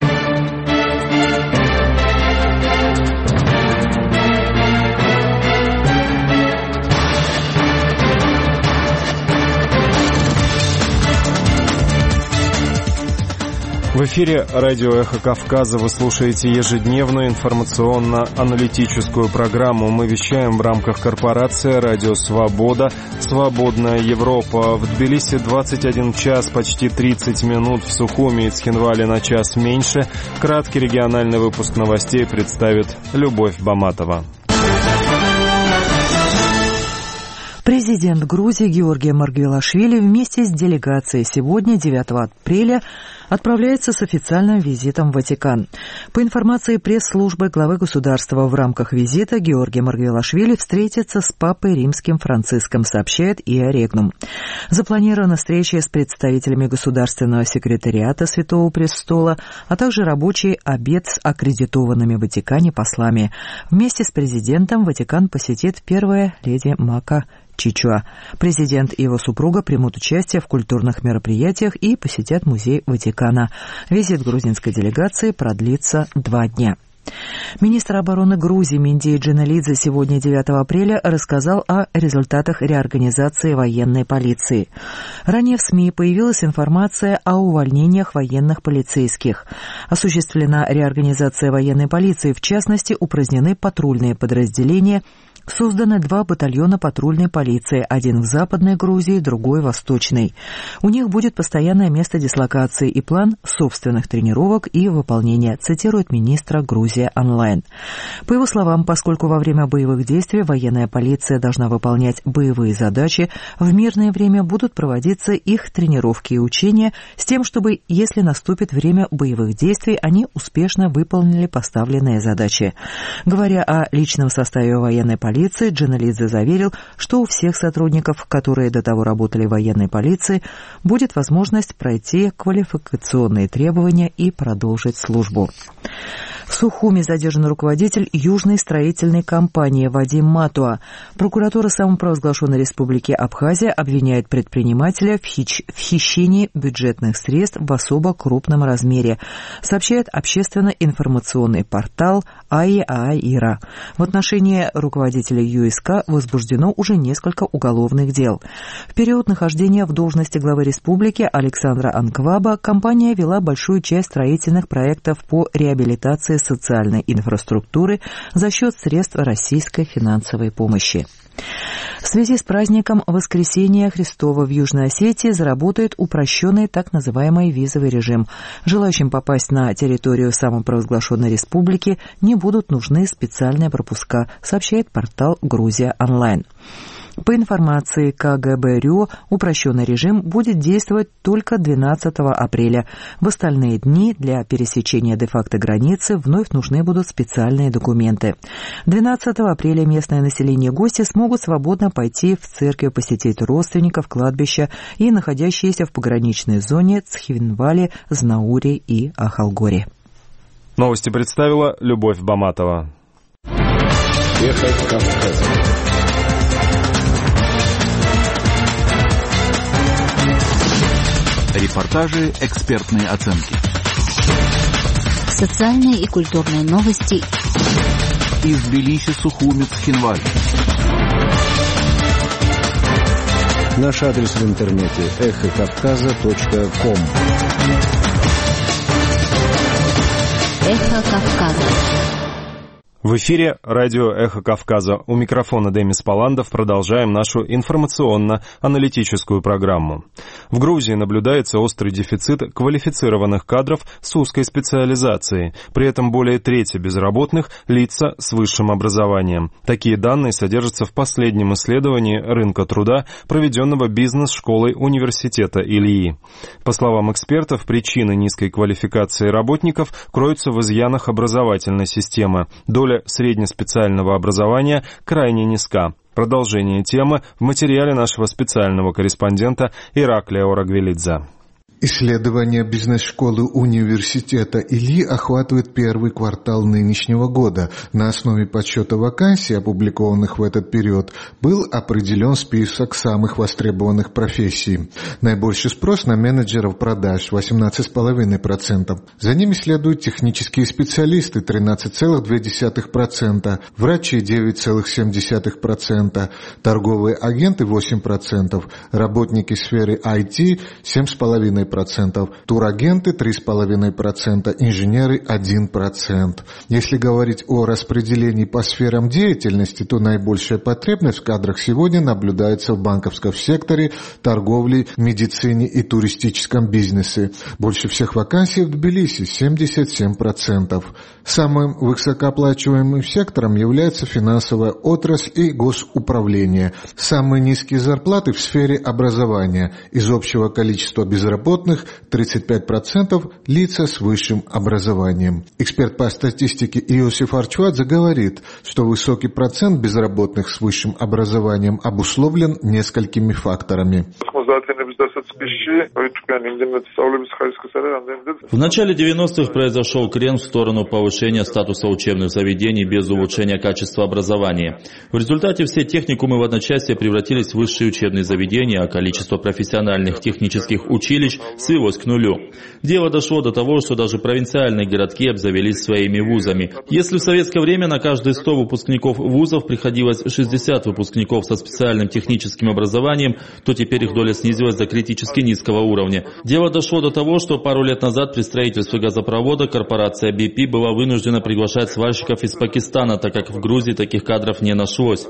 В эфире радио «Эхо Кавказа» вы слушаете ежедневную информационно-аналитическую программу. Мы вещаем в рамках корпорации «Радио Свобода», «Свободная Европа». В Тбилиси двадцать один час, почти тридцать минут, в Сухуми и Цхинвале на час меньше. Краткий региональный выпуск новостей представит Любовь Баматова. Президент Грузии Георгий Маргвелашвили вместе с делегацией сегодня, девятого апреля, отправляется с официальным визитом в Ватикан. По информации пресс-службы главы государства, в рамках визита Георгий Маргвелашвили встретится с папой римским Франциском, сообщает ИА Регнум. Запланирована встреча с представителями государственного секретариата Святого Престола, а также рабочий обед с аккредитованными в Ватикане послами. Вместе с президентом Ватикан посетит первая леди Мака Чичуа. Президент и его супруга примут участие в культурных мероприятиях и посетят музей Ватикана. Визит грузинской делегации продлится два дня. Министр обороны Грузии Миндей Джиналидзе сегодня, девятого апреля, рассказал о результатах реорганизации военной полиции. Ранее в СМИ появилась информация о увольнениях военных полицейских. Осуществлена реорганизация военной полиции, в частности, упразднены патрульные подразделения. Созданы два батальона патрульной полиции, один в Западной Грузии, другой в Восточной. У них будет постоянное место дислокации и план собственных тренировок и выполнения, цитирует министра Грузия онлайн. По его словам, поскольку во время боевых действий военная полиция должна выполнять боевые задачи, в мирное время будут проводиться их тренировки и учения с тем, чтобы, если наступит время боевых действий, они успешно выполнили поставленные задачи. Говоря о личном составе военной полиции, Полиции, Джиналидзе заверил, что у всех сотрудников, которые до того работали в военной полиции, будет возможность пройти квалификационные требования и продолжить службу. В Сухуми задержан руководитель Южной строительной компании Вадим Матуа. Прокуратура самопровозглашенной республики Абхазия обвиняет предпринимателя в, хищ... в хищении бюджетных средств в особо крупном размере, сообщает общественно-информационный портал АИАИРА. В отношении руководителя ЮСК возбуждено уже несколько уголовных дел. В период нахождения в должности главы республики Александра Анкваба компания вела большую часть строительных проектов по реабилитации социальной инфраструктуры за счет средств российской финансовой помощи. В связи с праздником Воскресения Христова в Южной Осетии заработает упрощенный так называемый визовый режим. Желающим попасть на территорию самопровозглашенной республики не будут нужны специальные пропуска, сообщает портал «Грузия онлайн». По информации КГБ.РЮ, упрощенный режим будет действовать только двенадцатого апреля. В остальные дни для пересечения де-факто границы вновь нужны будут специальные документы. двенадцатого апреля местное население гости смогут свободно пойти в церковь, посетить родственников, кладбища и находящиеся в пограничной зоне Цхинвали, Знаури и Ахалгори. Новости представила Любовь Баматова. Эхо Кавказа. Репортажи, экспертные оценки. Социальные и культурные новости. Из Тбилиси, Сухуми, Цхинваль. Наш адрес в интернете эхо кавказа точка ком. Эхо Кавказа. В эфире радио «Эхо Кавказа». У микрофона Демис Паландов. Продолжаем нашу информационно-аналитическую программу. В Грузии наблюдается острый дефицит квалифицированных кадров с узкой специализацией. При этом более трети безработных – лица с высшим образованием. Такие данные содержатся в последнем исследовании рынка труда, проведенного бизнес-школой университета Ильи. По словам экспертов, причины низкой квалификации работников кроются в изъянах образовательной системы. Доля среднеспециального образования крайне низка. Продолжение темы в материале нашего специального корреспондента Ираклия Орагвелидзе. Исследование бизнес-школы университета Ильи охватывает первый квартал нынешнего года. На основе подсчета вакансий, опубликованных в этот период, был определен список самых востребованных профессий. Наибольший спрос на менеджеров продаж – восемнадцать целых пять десятых процента. За ними следуют технические специалисты – тринадцать целых две десятых процента, врачи – девять целых семь десятых процента, торговые агенты – восемь процентов, работники сферы ай ти – семь целых пять десятых процента, турагенты три целых пять десятых процента, инженеры один процент. Если говорить о распределении по сферам деятельности, то наибольшая потребность в кадрах сегодня наблюдается в банковском секторе, торговле, медицине и туристическом бизнесе. Больше всех вакансий в Тбилиси – семьдесят семь процентов. Самым высокооплачиваемым сектором является финансовая отрасль и госуправление. Самые низкие зарплаты в сфере образования. Из общего количества безработных тридцать пять процентов лица с высшим образованием. Эксперт по статистике Иосиф Арчвадзе говорит, что высокий процент безработных с высшим образованием обусловлен несколькими факторами. В начале девяностых произошел крен в сторону повышения статуса учебных заведений без улучшения качества образования. В результате все техникумы в одночасье превратились в высшие учебные заведения, а количество профессиональных технических училищ свелось к нулю. Дело дошло до того, что даже провинциальные городки обзавелись своими вузами. Если в советское время на каждые сто выпускников вузов приходилось шестьдесят выпускников со специальным техническим образованием, то теперь их доля снизилась до критически низкого уровня. Дело дошло до того, что пару лет назад при строительстве газопровода корпорация би пи была вынуждена приглашать сварщиков из Пакистана, так как в Грузии таких кадров не нашлось.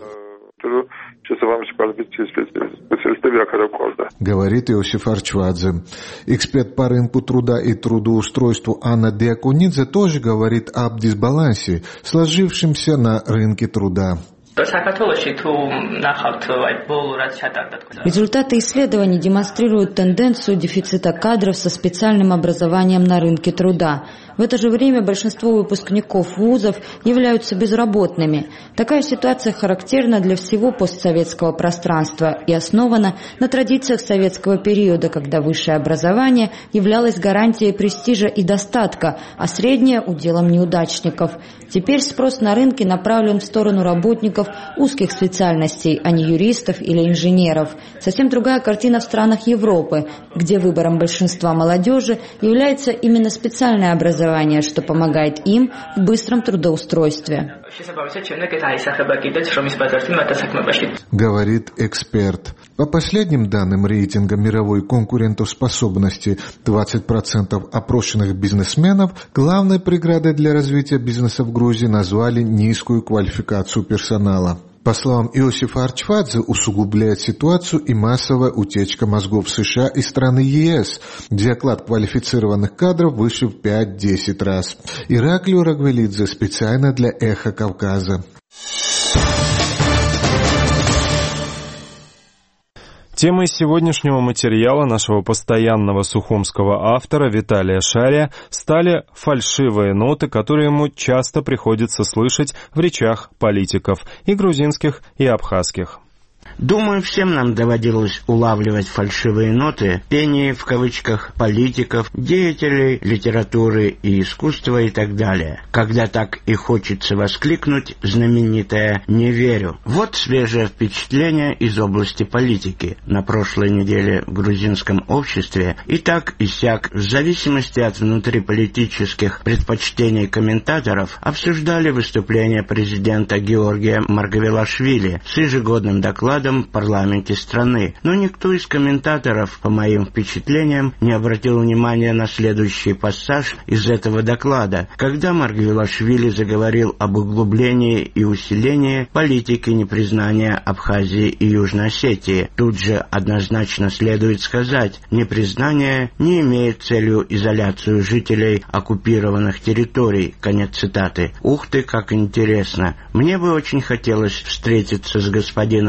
Говорит Иосиф Арчвадзе. Эксперт по рынку труда и трудоустройству Анна Диаконидзе тоже говорит об дисбалансе, сложившемся на рынке труда. Результаты исследований демонстрируют тенденцию дефицита кадров со специальным образованием на рынке труда. В это же время большинство выпускников вузов являются безработными. Такая ситуация характерна для всего постсоветского пространства и основана на традициях советского периода, когда высшее образование являлось гарантией престижа и достатка, а среднее – уделом неудачников. Теперь спрос на рынке направлен в сторону работников узких специальностей, а не юристов или инженеров. Совсем другая картина в странах Европы, где выбором большинства молодежи является именно специальное образование, что помогает им в быстром трудоустройстве. Говорит эксперт. По последним данным рейтинга мировой конкурентоспособности, двадцать процентов опрошенных бизнесменов главной преградой для развития бизнеса в Грузии назвали низкую квалификацию персонала. По словам Иосифа Арчвадзе, усугубляет ситуацию и массовая утечка мозгов в США и страны ЕС, где оклад квалифицированных кадров выше в пять-десять раз. Ираклий Орагвелидзе специально для «Эхо Кавказа». Темой сегодняшнего материала нашего постоянного сухумского автора Виталия Шария стали фальшивые ноты, которые ему часто приходится слышать в речах политиков и грузинских, и абхазских. Думаю, всем нам доводилось улавливать фальшивые ноты, пение в кавычках политиков, деятелей литературы и искусства и так далее. Когда так и хочется воскликнуть знаменитое «не верю». Вот свежее впечатление из области политики. На прошлой неделе в грузинском обществе и так и сяк, в зависимости от внутриполитических предпочтений комментаторов, обсуждали выступление президента Георгия Маргвелашвили с ежегодным докладом в парламенте страны. Но никто из комментаторов, по моим впечатлениям, не обратил внимания на следующий пассаж из этого доклада, когда Маргвелашвили заговорил об углублении и усилении политики непризнания Абхазии и Южной Осетии. Тут же однозначно следует сказать, непризнание не имеет целью изоляцию жителей оккупированных территорий. Конец цитаты. Ух ты, как интересно. Мне бы очень хотелось встретиться с господином Маргвелашвили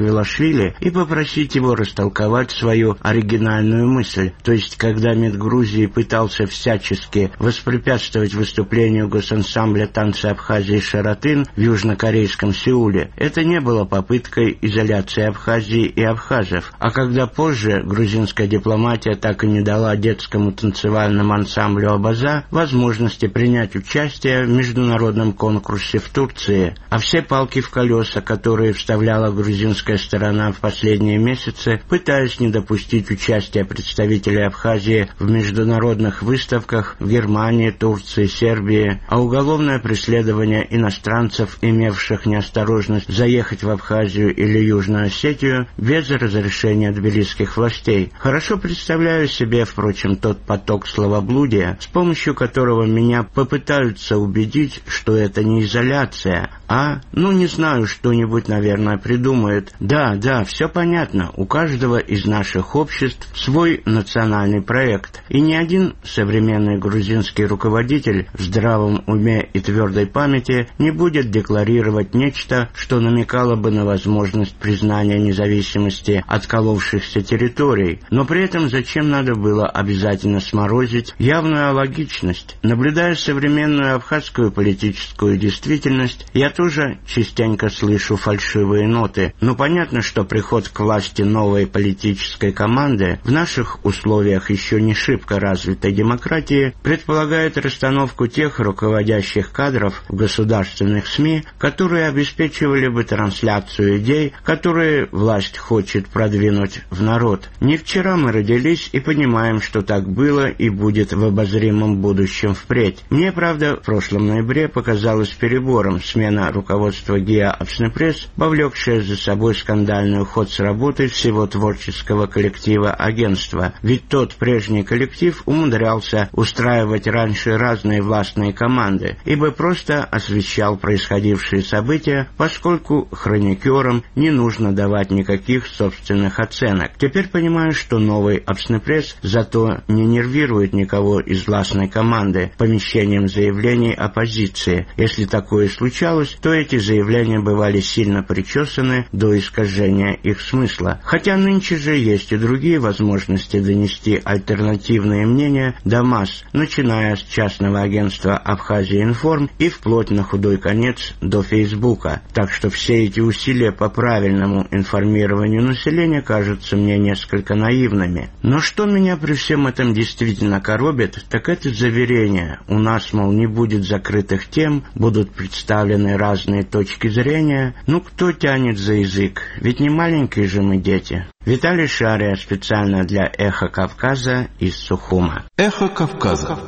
Саакашвилашвили и попросить его растолковать свою оригинальную мысль. То есть, когда МИД Грузии пытался всячески воспрепятствовать выступлению госансамбля танца Абхазии «Шаратын» в южнокорейском Сеуле, это не было попыткой изоляции Абхазии и абхазов. А когда позже грузинская дипломатия так и не дала детскому танцевальному ансамблю «Абаза» возможности принять участие в международном конкурсе в Турции, а все палки в колеса, которые вставляла грузинская сторона в последние месяцы, пытаясь не допустить участия представителей Абхазии в международных выставках в Германии, Турции, Сербии, а уголовное преследование иностранцев, имевших неосторожность заехать в Абхазию или Южную Осетию без разрешения тбилисских властей. Хорошо представляю себе, впрочем, тот поток словоблудия, с помощью которого меня попытаются убедить, что это не изоляция, а, ну, не знаю, что-нибудь, наверное, придумают. Да, да, все понятно, у каждого из наших обществ свой национальный проект, и ни один современный грузинский руководитель в здравом уме и твердой памяти не будет декларировать нечто, что намекало бы на возможность признания независимости отколовшихся территорий. Но при этом зачем надо было обязательно сморозить явную алогичность? Наблюдая современную абхазскую политическую действительность, я тоже частенько слышу фальшивые ноты. Но понятно, что приход к власти новой политической команды в наших условиях еще не шибко развитой демократии предполагает расстановку тех руководящих кадров в государственных СМИ, которые обеспечивали бы трансляцию идей, которые власть хочет продвинуть в народ. Не вчера мы родились и понимаем, что так было и будет в обозримом будущем впредь. Мне, правда, в прошлом ноябре показалось перебором смена руководства ГИА «Апснепресс», повлекшая за собой скандальный уход с работы всего творческого коллектива агентства. Ведь тот прежний коллектив умудрялся устраивать раньше разные властные команды, ибо просто освещал происходившие события, поскольку хроникерам не нужно давать никаких собственных оценок. Теперь понимаю, что новый «Апснепресс» зато не нервирует никого из властной команды помещением заявлений оппозиции. Если такое случалось, то эти заявления бывали сильно причесаны до искажения их смысла. Хотя нынче же есть и другие возможности донести альтернативные мнения до масс, начиная с частного агентства «Абхазия Информ» и вплоть на худой конец до Фейсбука. Так что все эти усилия по правильному информированию населения кажутся мне несколько наивными. Но что меня при всем этом действительно коробит, так это заверение. У нас, мол, не будет закрытых тем, будут представлены разные точки зрения. Ну, кто тянет за язык? Ведь не маленькие же мы дети. Виталий Шария специально для «Эхо Кавказа» из Сухума. «Эхо Кавказа».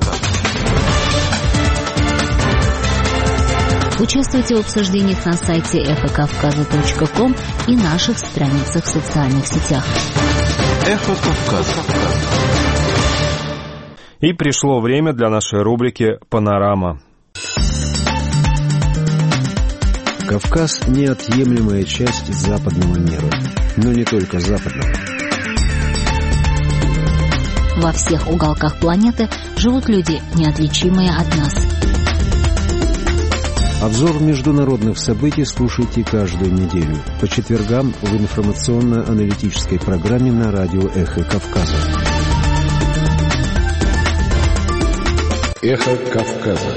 Участвуйте в обсуждениях на сайте эхо кавказа точка ком и наших страницах в социальных сетях. «Эхо Кавказа». И пришло время для нашей рубрики «Панорама». Кавказ – неотъемлемая часть западного мира, но не только западного. Во всех уголках планеты живут люди, неотличимые от нас. Обзор международных событий слушайте каждую неделю по четвергам в информационно-аналитической программе на радио «Эхо Кавказа». «Эхо Кавказа».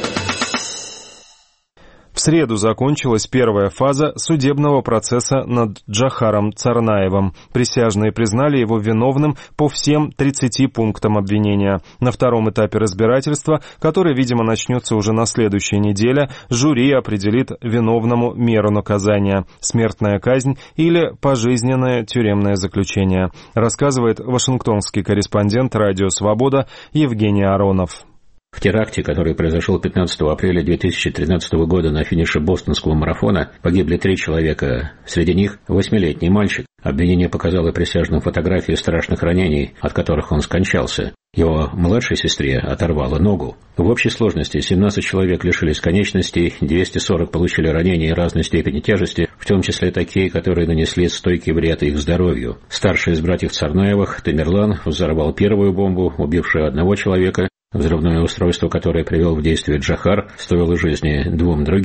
В среду закончилась первая фаза судебного процесса над Джохаром Царнаевым. Присяжные признали его виновным по всем тридцати пунктам обвинения. На втором этапе разбирательства, который, видимо, начнется уже на следующей неделе, жюри определит виновному меру наказания – смертная казнь или пожизненное тюремное заключение, рассказывает вашингтонский корреспондент «Радио Свобода» Евгений Аронов. В теракте, который произошел пятнадцатого апреля две тысячи тринадцатого года на финише бостонского марафона, погибли три человека. Среди них восьмилетний мальчик. Обвинение показало присяжным фотографии страшных ранений, от которых он скончался. Его младшей сестре оторвало ногу. В общей сложности семнадцать человек лишились конечностей, двести сорок получили ранения разной степени тяжести, в том числе такие, которые нанесли стойкий вред их здоровью. Старший из братьев Царнаевых, Тамерлан, взорвал первую бомбу, убившую одного человека. Взрывное устройство, которое привел в действие Джохар, стоило жизни двум другим.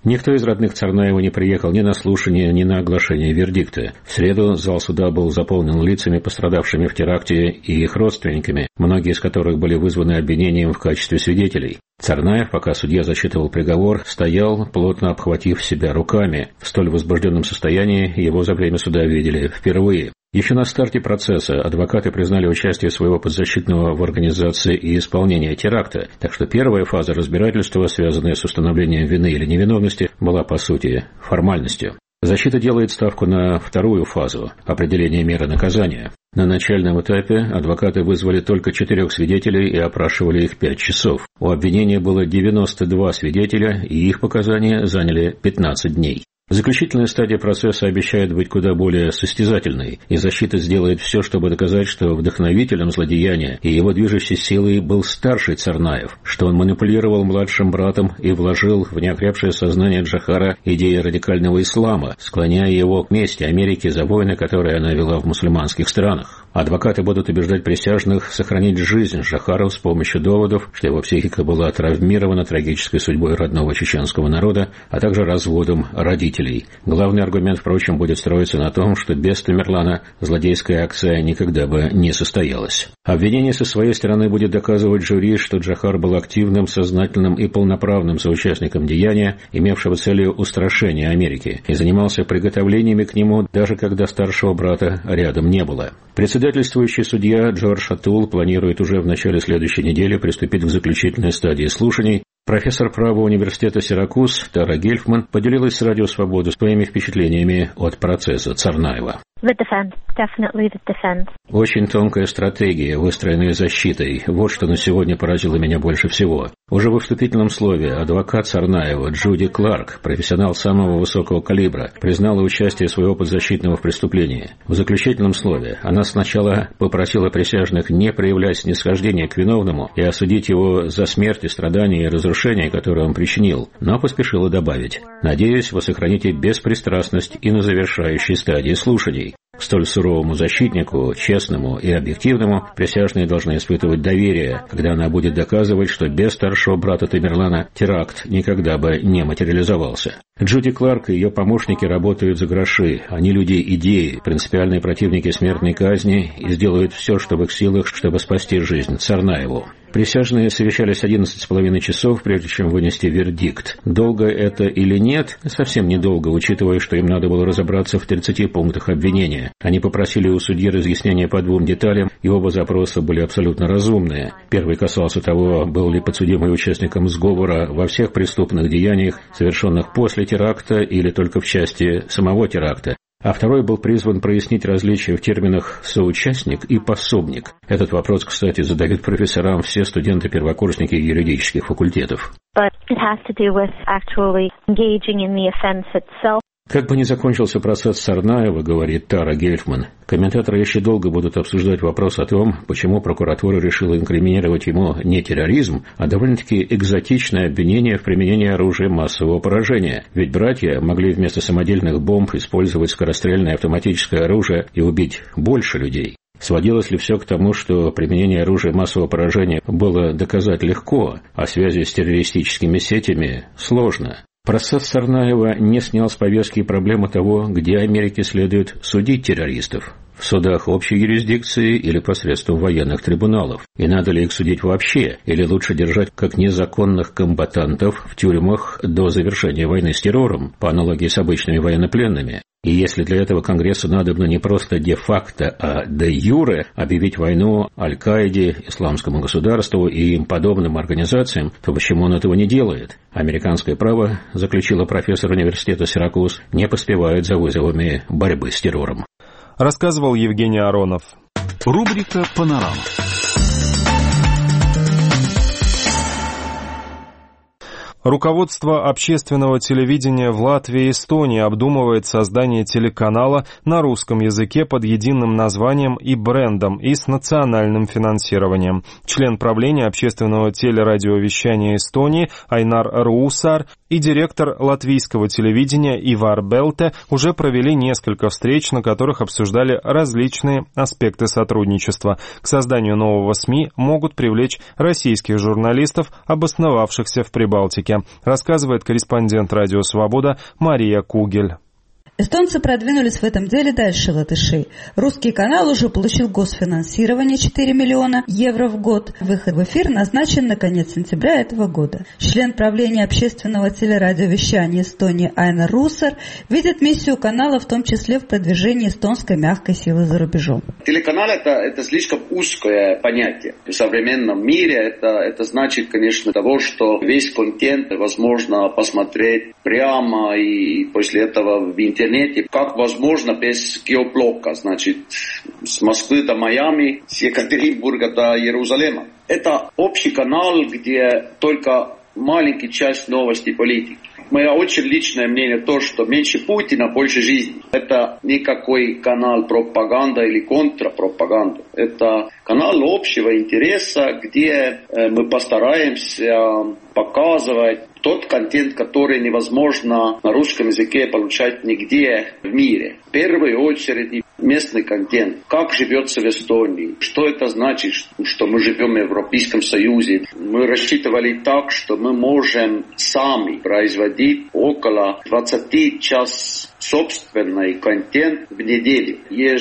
Никто из родных Царнаева не приехал ни на слушание, ни на оглашение вердикта. В среду зал суда был заполнен лицами, пострадавшими в теракте, и их родственниками, многие из которых были вызваны обвинением в качестве свидетелей. Царнаев, пока судья зачитывал приговор, стоял, плотно обхватив себя руками. В столь возбужденном состоянии его за время суда видели впервые. Еще на старте процесса адвокаты признали участие своего подзащитного в организации и исполнении теракта, так что первая фаза разбирательства, связанная с установлением вины или невиновности, была, по сути, формальностью. Защита делает ставку на вторую фазу – определение меры наказания. На начальном этапе адвокаты вызвали только четырех свидетелей и опрашивали их пять часов. У обвинения было девяносто два свидетеля, и их показания заняли пятнадцать дней. Заключительная стадия процесса обещает быть куда более состязательной, и защита сделает все, чтобы доказать, что вдохновителем злодеяния и его движущей силой был старший Царнаев, что он манипулировал младшим братом и вложил в неокрепшее сознание Джохара идеи радикального ислама, склоняя его к мести Америки за войны, которые она вела в мусульманских странах. Адвокаты будут убеждать присяжных сохранить жизнь Джохару с помощью доводов, что его психика была травмирована трагической судьбой родного чеченского народа, а также разводом родителей. Главный аргумент, впрочем, будет строиться на том, что без Тамерлана злодейская акция никогда бы не состоялась. Обвинение со своей стороны будет доказывать жюри, что Джохар был активным, сознательным и полноправным соучастником деяния, имевшего целью устрашения Америки, и занимался приготовлениями к нему, даже когда старшего брата рядом не было. Председательствующий судья Джордж Атул планирует уже в начале следующей недели приступить к заключительной стадии слушаний. Профессор права университета Сиракуз Тара Гельфман поделилась с Радио Свобода своими впечатлениями от процесса Царнаева. The defense, definitely the defense. Очень тонкая стратегия, выстроенная защитой. Вот что на сегодня поразило меня больше всего. Уже во вступительном слове адвокат Царнаева Джуди Кларк, профессионал самого высокого калибра, признала участие своего подзащитного в преступлении. В заключительном слове она сначала попросила присяжных не проявлять снисхождения к виновному и осудить его за смерть и страдания и разрушения, которые он причинил, но поспешила добавить: «Надеюсь, вы сохраните беспристрастность и на завершающей стадии слушаний». К столь суровому защитнику, честному и объективному, присяжные должны испытывать доверие, когда она будет доказывать, что без старшего брата Тамерлана теракт никогда бы не материализовался. Джуди Кларк и ее помощники работают за гроши. Они люди идеи, принципиальные противники смертной казни, и сделают все, что в их силах, чтобы спасти жизнь Царнаеву. Присяжные совещались одиннадцать с половиной часов, прежде чем вынести вердикт. Долго это или нет? Совсем недолго, учитывая, что им надо было разобраться в тридцати пунктах обвинения. Они попросили у судьи разъяснения по двум деталям, и оба запроса были абсолютно разумные. Первый касался того, был ли подсудимый участником сговора во всех преступных деяниях, совершенных после теракта или только в части самого теракта. А второй был призван прояснить различия в терминах «соучастник» и «пособник». Этот вопрос, кстати, задают профессорам все студенты-первокурсники юридических факультетов. But it has to do with actually engaging in the offense itself. Как бы ни закончился процесс Царнаева, говорит Тара Гельфман, комментаторы еще долго будут обсуждать вопрос о том, почему прокуратура решила инкриминировать ему не терроризм, а довольно-таки экзотичное обвинение в применении оружия массового поражения. Ведь братья могли вместо самодельных бомб использовать скорострельное автоматическое оружие и убить больше людей. Сводилось ли все к тому, что применение оружия массового поражения было доказать легко, а связи с террористическими сетями сложно? Процесс Царнаева не снял с повестки проблемы того, где Америке следует судить террористов. В судах общей юрисдикции или посредством военных трибуналов. И надо ли их судить вообще, или лучше держать как незаконных комбатантов в тюрьмах до завершения войны с террором, по аналогии с обычными военнопленными. И если для этого Конгрессу надобно не просто де-факто, а де-юре объявить войну Аль-Каиде, Исламскому государству и им подобным организациям, то почему он этого не делает? Американское право, заключила профессор университета Сиракуз, не поспевает за вызовами борьбы с террором. Рассказывал Евгений Аронов. Рубрика «Панорама». Руководство общественного телевидения в Латвии и Эстонии обдумывает создание телеканала на русском языке под единым названием и брендом и с национальным финансированием. Член правления общественного телерадиовещания Эстонии Айнар Руусар и директор латвийского телевидения Ивар Белте уже провели несколько встреч, на которых обсуждали различные аспекты сотрудничества. К созданию нового СМИ могут привлечь российских журналистов, обосновавшихся в Прибалтике. языке, рассказывает корреспондент «Радио Свобода» Мария Кугель. Эстонцы продвинулись в этом деле дальше латышей. Русский канал уже получил госфинансирование четыре миллиона евро в год. Выход в эфир назначен на конец сентября этого года. Член правления общественного телерадиовещания Эстонии Айна Руссер видит миссию канала в том числе в продвижении эстонской мягкой силы за рубежом. Телеканал это, это слишком узкое понятие. В современном мире это, это значит, конечно, того, что весь контент возможно посмотреть прямо и после этого в интернете. Как возможно без геоблока, значит, с Москвы до Майами, с Екатеринбурга до Иерусалима. Это общий канал, где только маленькая часть новостей политики. Мое очень личное мнение то, что меньше Путина, больше жизни. Это никакой канал пропаганда или контрпропаганда. Это канал общего интереса, где мы постараемся показывать тот контент, который невозможно на русском языке получать нигде в мире. В первую очередь местный контент. Как живется в Эстонии? Что это значит, что мы живем в Европейском Союзе? Мы рассчитывали так, что мы можем сами производить около двадцать час собственный контент в неделю.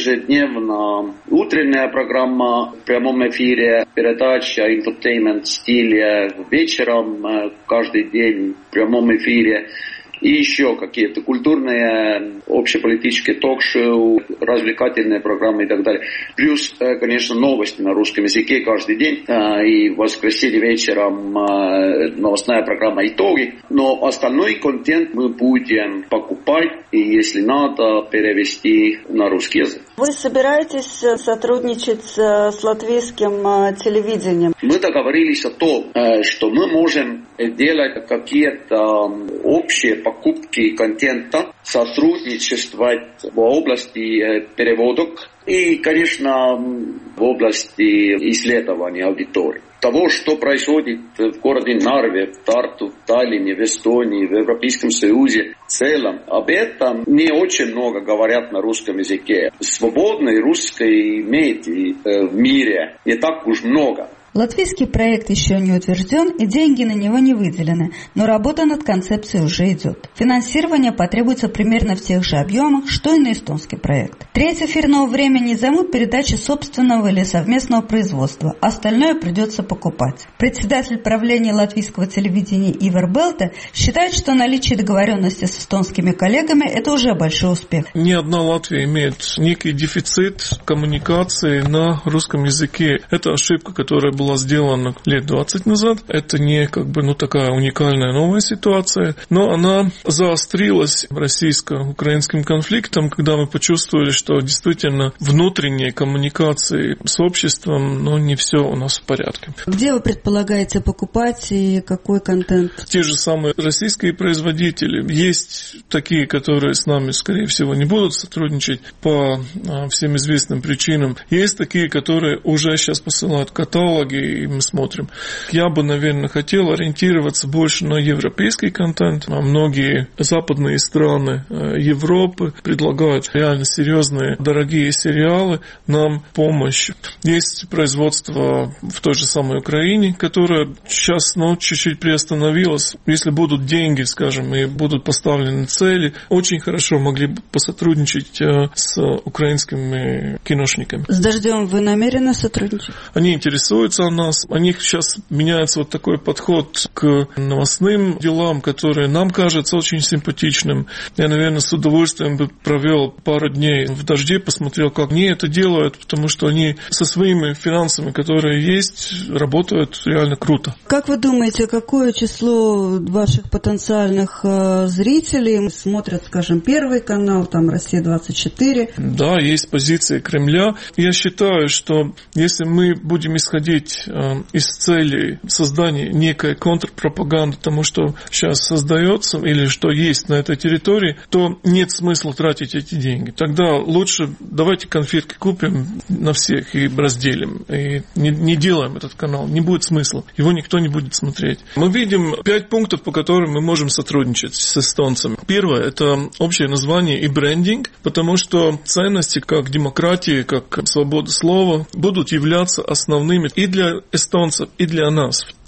Ежедневно утренняя программа в прямом эфире, передача entertainment стиля вечером, каждый день в прямом эфире. И еще какие-то культурные, общеполитические ток-шоу, развлекательные программы и так далее. Плюс, конечно, новости на русском языке каждый день. И в воскресенье вечером новостная программа «Итоги». Но остальной контент мы будем покупать и, если надо, перевести на русский язык. Вы собираетесь сотрудничать с латвийским телевидением? Мы договорились о том, что мы можем делать какие-то общие покупки контента, сотрудничествовать в области переводок и, конечно, в области исследования аудитории. Того, что происходит в городе Нарве, в Тарту, в Таллине, в Эстонии, в Европейском Союзе в целом, об этом не очень много говорят на русском языке. Свободной русской медиа в мире не так уж много. Латвийский проект еще не утвержден и деньги на него не выделены, но работа над концепцией уже идет. Финансирование потребуется примерно в тех же объемах, что и на эстонский проект. Треть эфирного времени займут передачи собственного или совместного производства, остальное придется покупать. Председатель правления латвийского телевидения Ивар Белте считает, что наличие договоренности с эстонскими коллегами – это уже большой успех. Ни одна Латвия имеет некий дефицит коммуникации на русском языке. Это ошибка, которая была сделана лет двадцать назад. Это не как бы ну такая уникальная новая ситуация, но она заострилась российско-украинским конфликтом, когда мы почувствовали, что действительно внутренние коммуникации с обществом, ну не все у нас в порядке. Где вы предполагаете покупать и какой контент? Те же самые российские производители. Есть такие, которые с нами, скорее всего, не будут сотрудничать по всем известным причинам. Есть такие, которые уже сейчас посылают каталоги, и мы смотрим. Я бы, наверное, хотел ориентироваться больше на европейский контент. А многие западные страны Европы предлагают реально серьезные, дорогие сериалы нам помощь. Есть производство в той же самой Украине, которое сейчас ну, чуть-чуть приостановилось. Если будут деньги, скажем, и будут поставлены цели, очень хорошо могли бы посотрудничать с украинскими киношниками. С «Дождем» вы намерены сотрудничать? Они интересуются о нас. У них сейчас меняется вот такой подход к новостным делам, которые нам кажется очень симпатичным. Я, наверное, с удовольствием бы провел пару дней в «Дожде», посмотрел, как они это делают, потому что они со своими финансами, которые есть, работают реально круто. Как вы думаете, какое число ваших потенциальных э, зрителей смотрят, скажем, Первый канал, там Россия двадцать четыре? Да, есть позиции Кремля. Я считаю, что если мы будем исходить э, из цели создания некой контрпропаганды тому, что сейчас создается или что есть на этой территории, то нет смысла тратить эти деньги. Тогда лучше давайте конфетки купим на всех и разделим. И не, не делаем этот канал. Не будет смысла. Его никто не будет смотреть. Мы видим пять пунктов, по которым мы можем сотрудничать с эстонцами. Первое – это общее название и брендинг, потому что ценности, как демократия, как свобода слова, будут являться основными и для эстонцев, и для нас.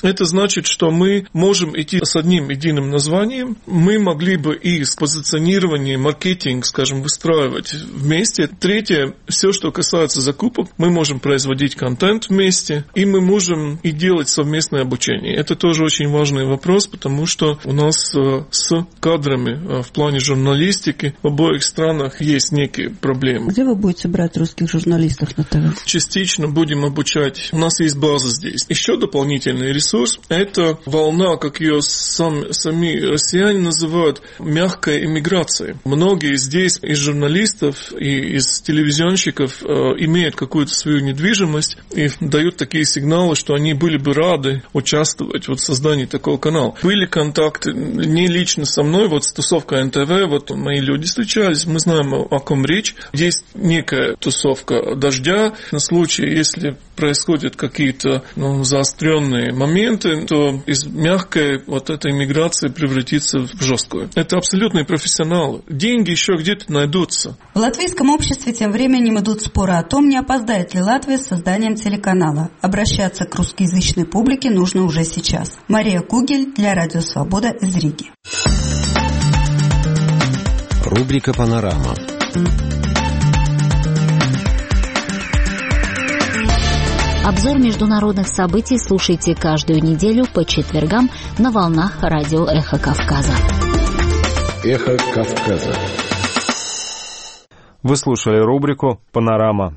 Это значит, что мы можем идти с одним единым названием. Мы могли бы и позиционирование, маркетинг, скажем, выстраивать вместе. Третье, все, что касается закупок, мы можем производить контент вместе, и мы можем и делать совместное обучение. Это тоже очень важный вопрос, потому что у нас с кадрами в плане журналистики в обоих странах есть некие проблемы. Где вы будете брать русских журналистов на ТВ? Частично будем обучать. У нас есть база здесь. Еще дополнительный ресурс – это волна, как ее сам, сами россияне называют, мягкой иммиграцией. Многие здесь из журналистов и из телевизионщиков э, имеют какую-то свою недвижимость и дают такие сигналы, что они были бы рады участвовать вот в создании такого канала. Были контакты не лично со мной, вот с тусовкой эн тэ вэ, вот мои люди встречались, мы знаем, о, о ком речь. Есть некая тусовка «Дождя». На случай, если происходят какие-то ну, заостренные моменты, то из мягкой вот этой миграции превратится в жесткую. Это абсолютные профессионалы. Деньги еще где-то найдутся. В латвийском обществе тем временем идут споры о том, не опоздает ли Латвия с созданием телеканала. Обращаться к русскоязычной публике нужно уже сейчас. Мария Кугель для Радио Свобода из Риги. Рубрика «Панорама». Обзор международных событий слушайте каждую неделю по четвергам на волнах радио «Эхо Кавказа». «Эхо Кавказа». Вы слушали рубрику «Панорама».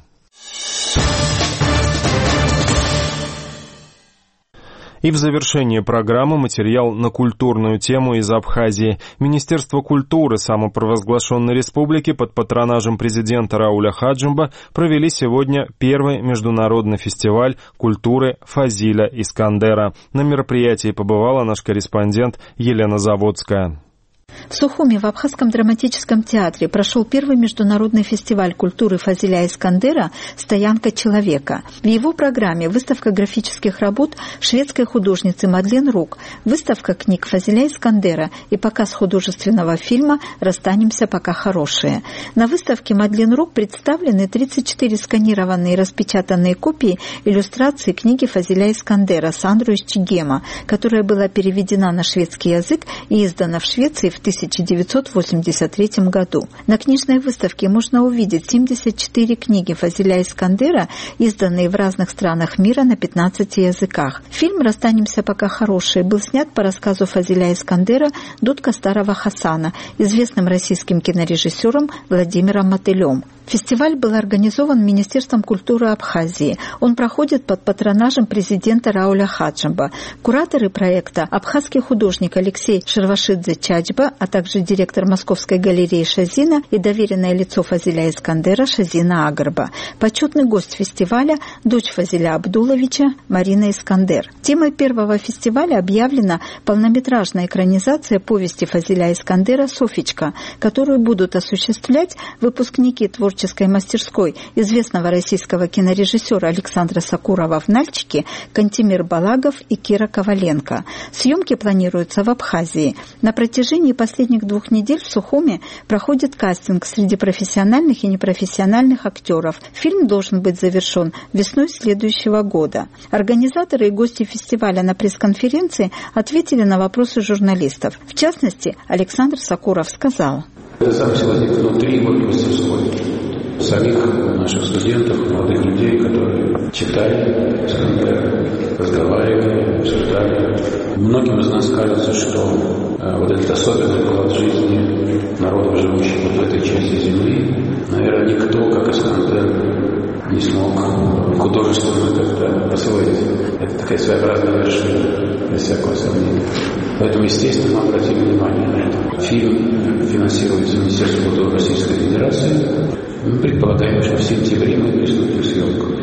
И в завершении программы материал на культурную тему из Абхазии. Министерство культуры самопровозглашенной республики под патронажем президента Рауля Хаджимба провели сегодня первый международный фестиваль культуры Фазиля Искандера. На мероприятии побывала наш корреспондент Елена Заводская. В Сухуми в Абхазском драматическом театре прошел первый международный фестиваль культуры Фазиля Искандера «Стоянка человека». В его программе выставка графических работ шведской художницы Мадлен Рук, выставка книг Фазиля Искандера и показ художественного фильма «Расстанемся, пока хорошие». На выставке Мадлен Рук представлены тридцать четыре сканированные и распечатанные копии иллюстрации книги Фазиля Искандера «Сандру из Чигема», которая была переведена на шведский язык и издана в Швеции в тысяча девятьсот восемьдесят третьем году. На книжной выставке можно увидеть семьдесят четыре книги Фазиля Искандера, изданные в разных странах мира на пятнадцати языках. Фильм «Расстанемся, пока хорошие» был снят по рассказу Фазиля Искандера Дудка Старого Хасана, известным российским кинорежиссером Владимиром Мотылем. Фестиваль был организован Министерством культуры Абхазии. Он проходит под патронажем президента Рауля Хаджимба. Кураторы проекта – абхазский художник Алексей Шервашидзе-Чачба, а также директор Московской галереи Шазина и доверенное лицо Фазиля Искандера Шазина Агарба. Почетный гость фестиваля – дочь Фазиля Абдуловича Марина Искандер. Темой первого фестиваля объявлена полнометражная экранизация повести Фазиля Искандера «Софичка», которую будут осуществлять выпускники творческой мастерской известного российского кинорежиссера Александра Сакурова в Нальчике, Кантемир Балагов и Кира Коваленко. Съемки планируются в Абхазии. На протяжении последних двух недель в Сухуми проходит кастинг среди профессиональных и непрофессиональных актеров. Фильм должен быть завершен весной следующего года. Организаторы и гости фестиваля на пресс-конференции ответили на вопросы журналистов. В частности, Александр Сакуров сказал: «Это замысел возник внутри вот мастерской. Самих наших студентов, молодых людей, которые читали, разговаривали, обсуждали. Многим из нас кажется, что э, вот этот особенный уклад жизни народов, живущих вот в этой части земли, наверное, никто, как Искандер, не смог художественно как-то посвоить. Это такая своеобразная вершина, без всякого сомнения. Поэтому, естественно, мы обратили внимание на это. Фильм финансируется Министерством культуры Российской Федерации. Мы предполагаем, что в сентябре мы приступим к съемкам.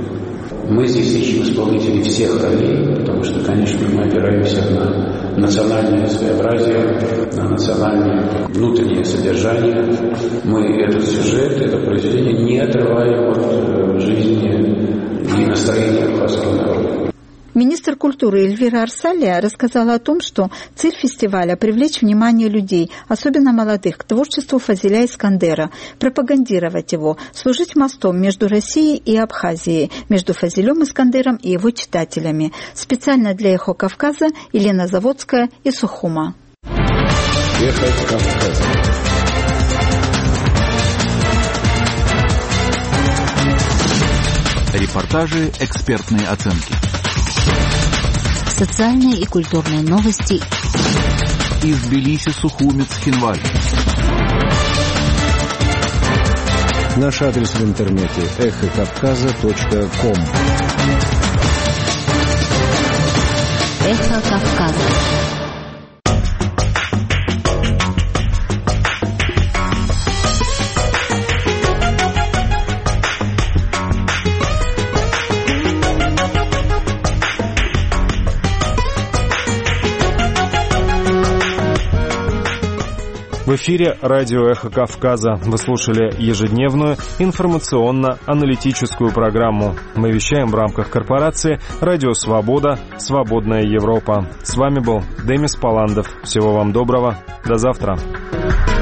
Мы здесь ищем исполнителей всех ролей, потому что, конечно, мы опираемся на национальное своеобразие, на национальное внутреннее содержание. Мы этот сюжет, это произведение не отрываем от жизни и настроения абхазского народа. Министр культуры Эльвира Арсалия рассказала о том, что цель фестиваля – привлечь внимание людей, особенно молодых, к творчеству Фазиля Искандера, пропагандировать его, служить мостом между Россией и Абхазией, между Фазилем Искандером и его читателями. Специально для «Эхо Кавказа» Елена Заводская и Сухума. «Эхо Кавказа». Репортажи, экспертные оценки. Социальные и культурные новости. Из Тбилиси, Сухуми, Цхинваль. Наш адрес в интернете эхо кавказа точка ком. Эхо Кавказа. В эфире радио «Эхо Кавказа». Вы слушали ежедневную информационно-аналитическую программу. Мы вещаем в рамках корпорации «Радио Свобода. Свободная Европа». С вами был Демис Паландов. Всего вам доброго. До завтра.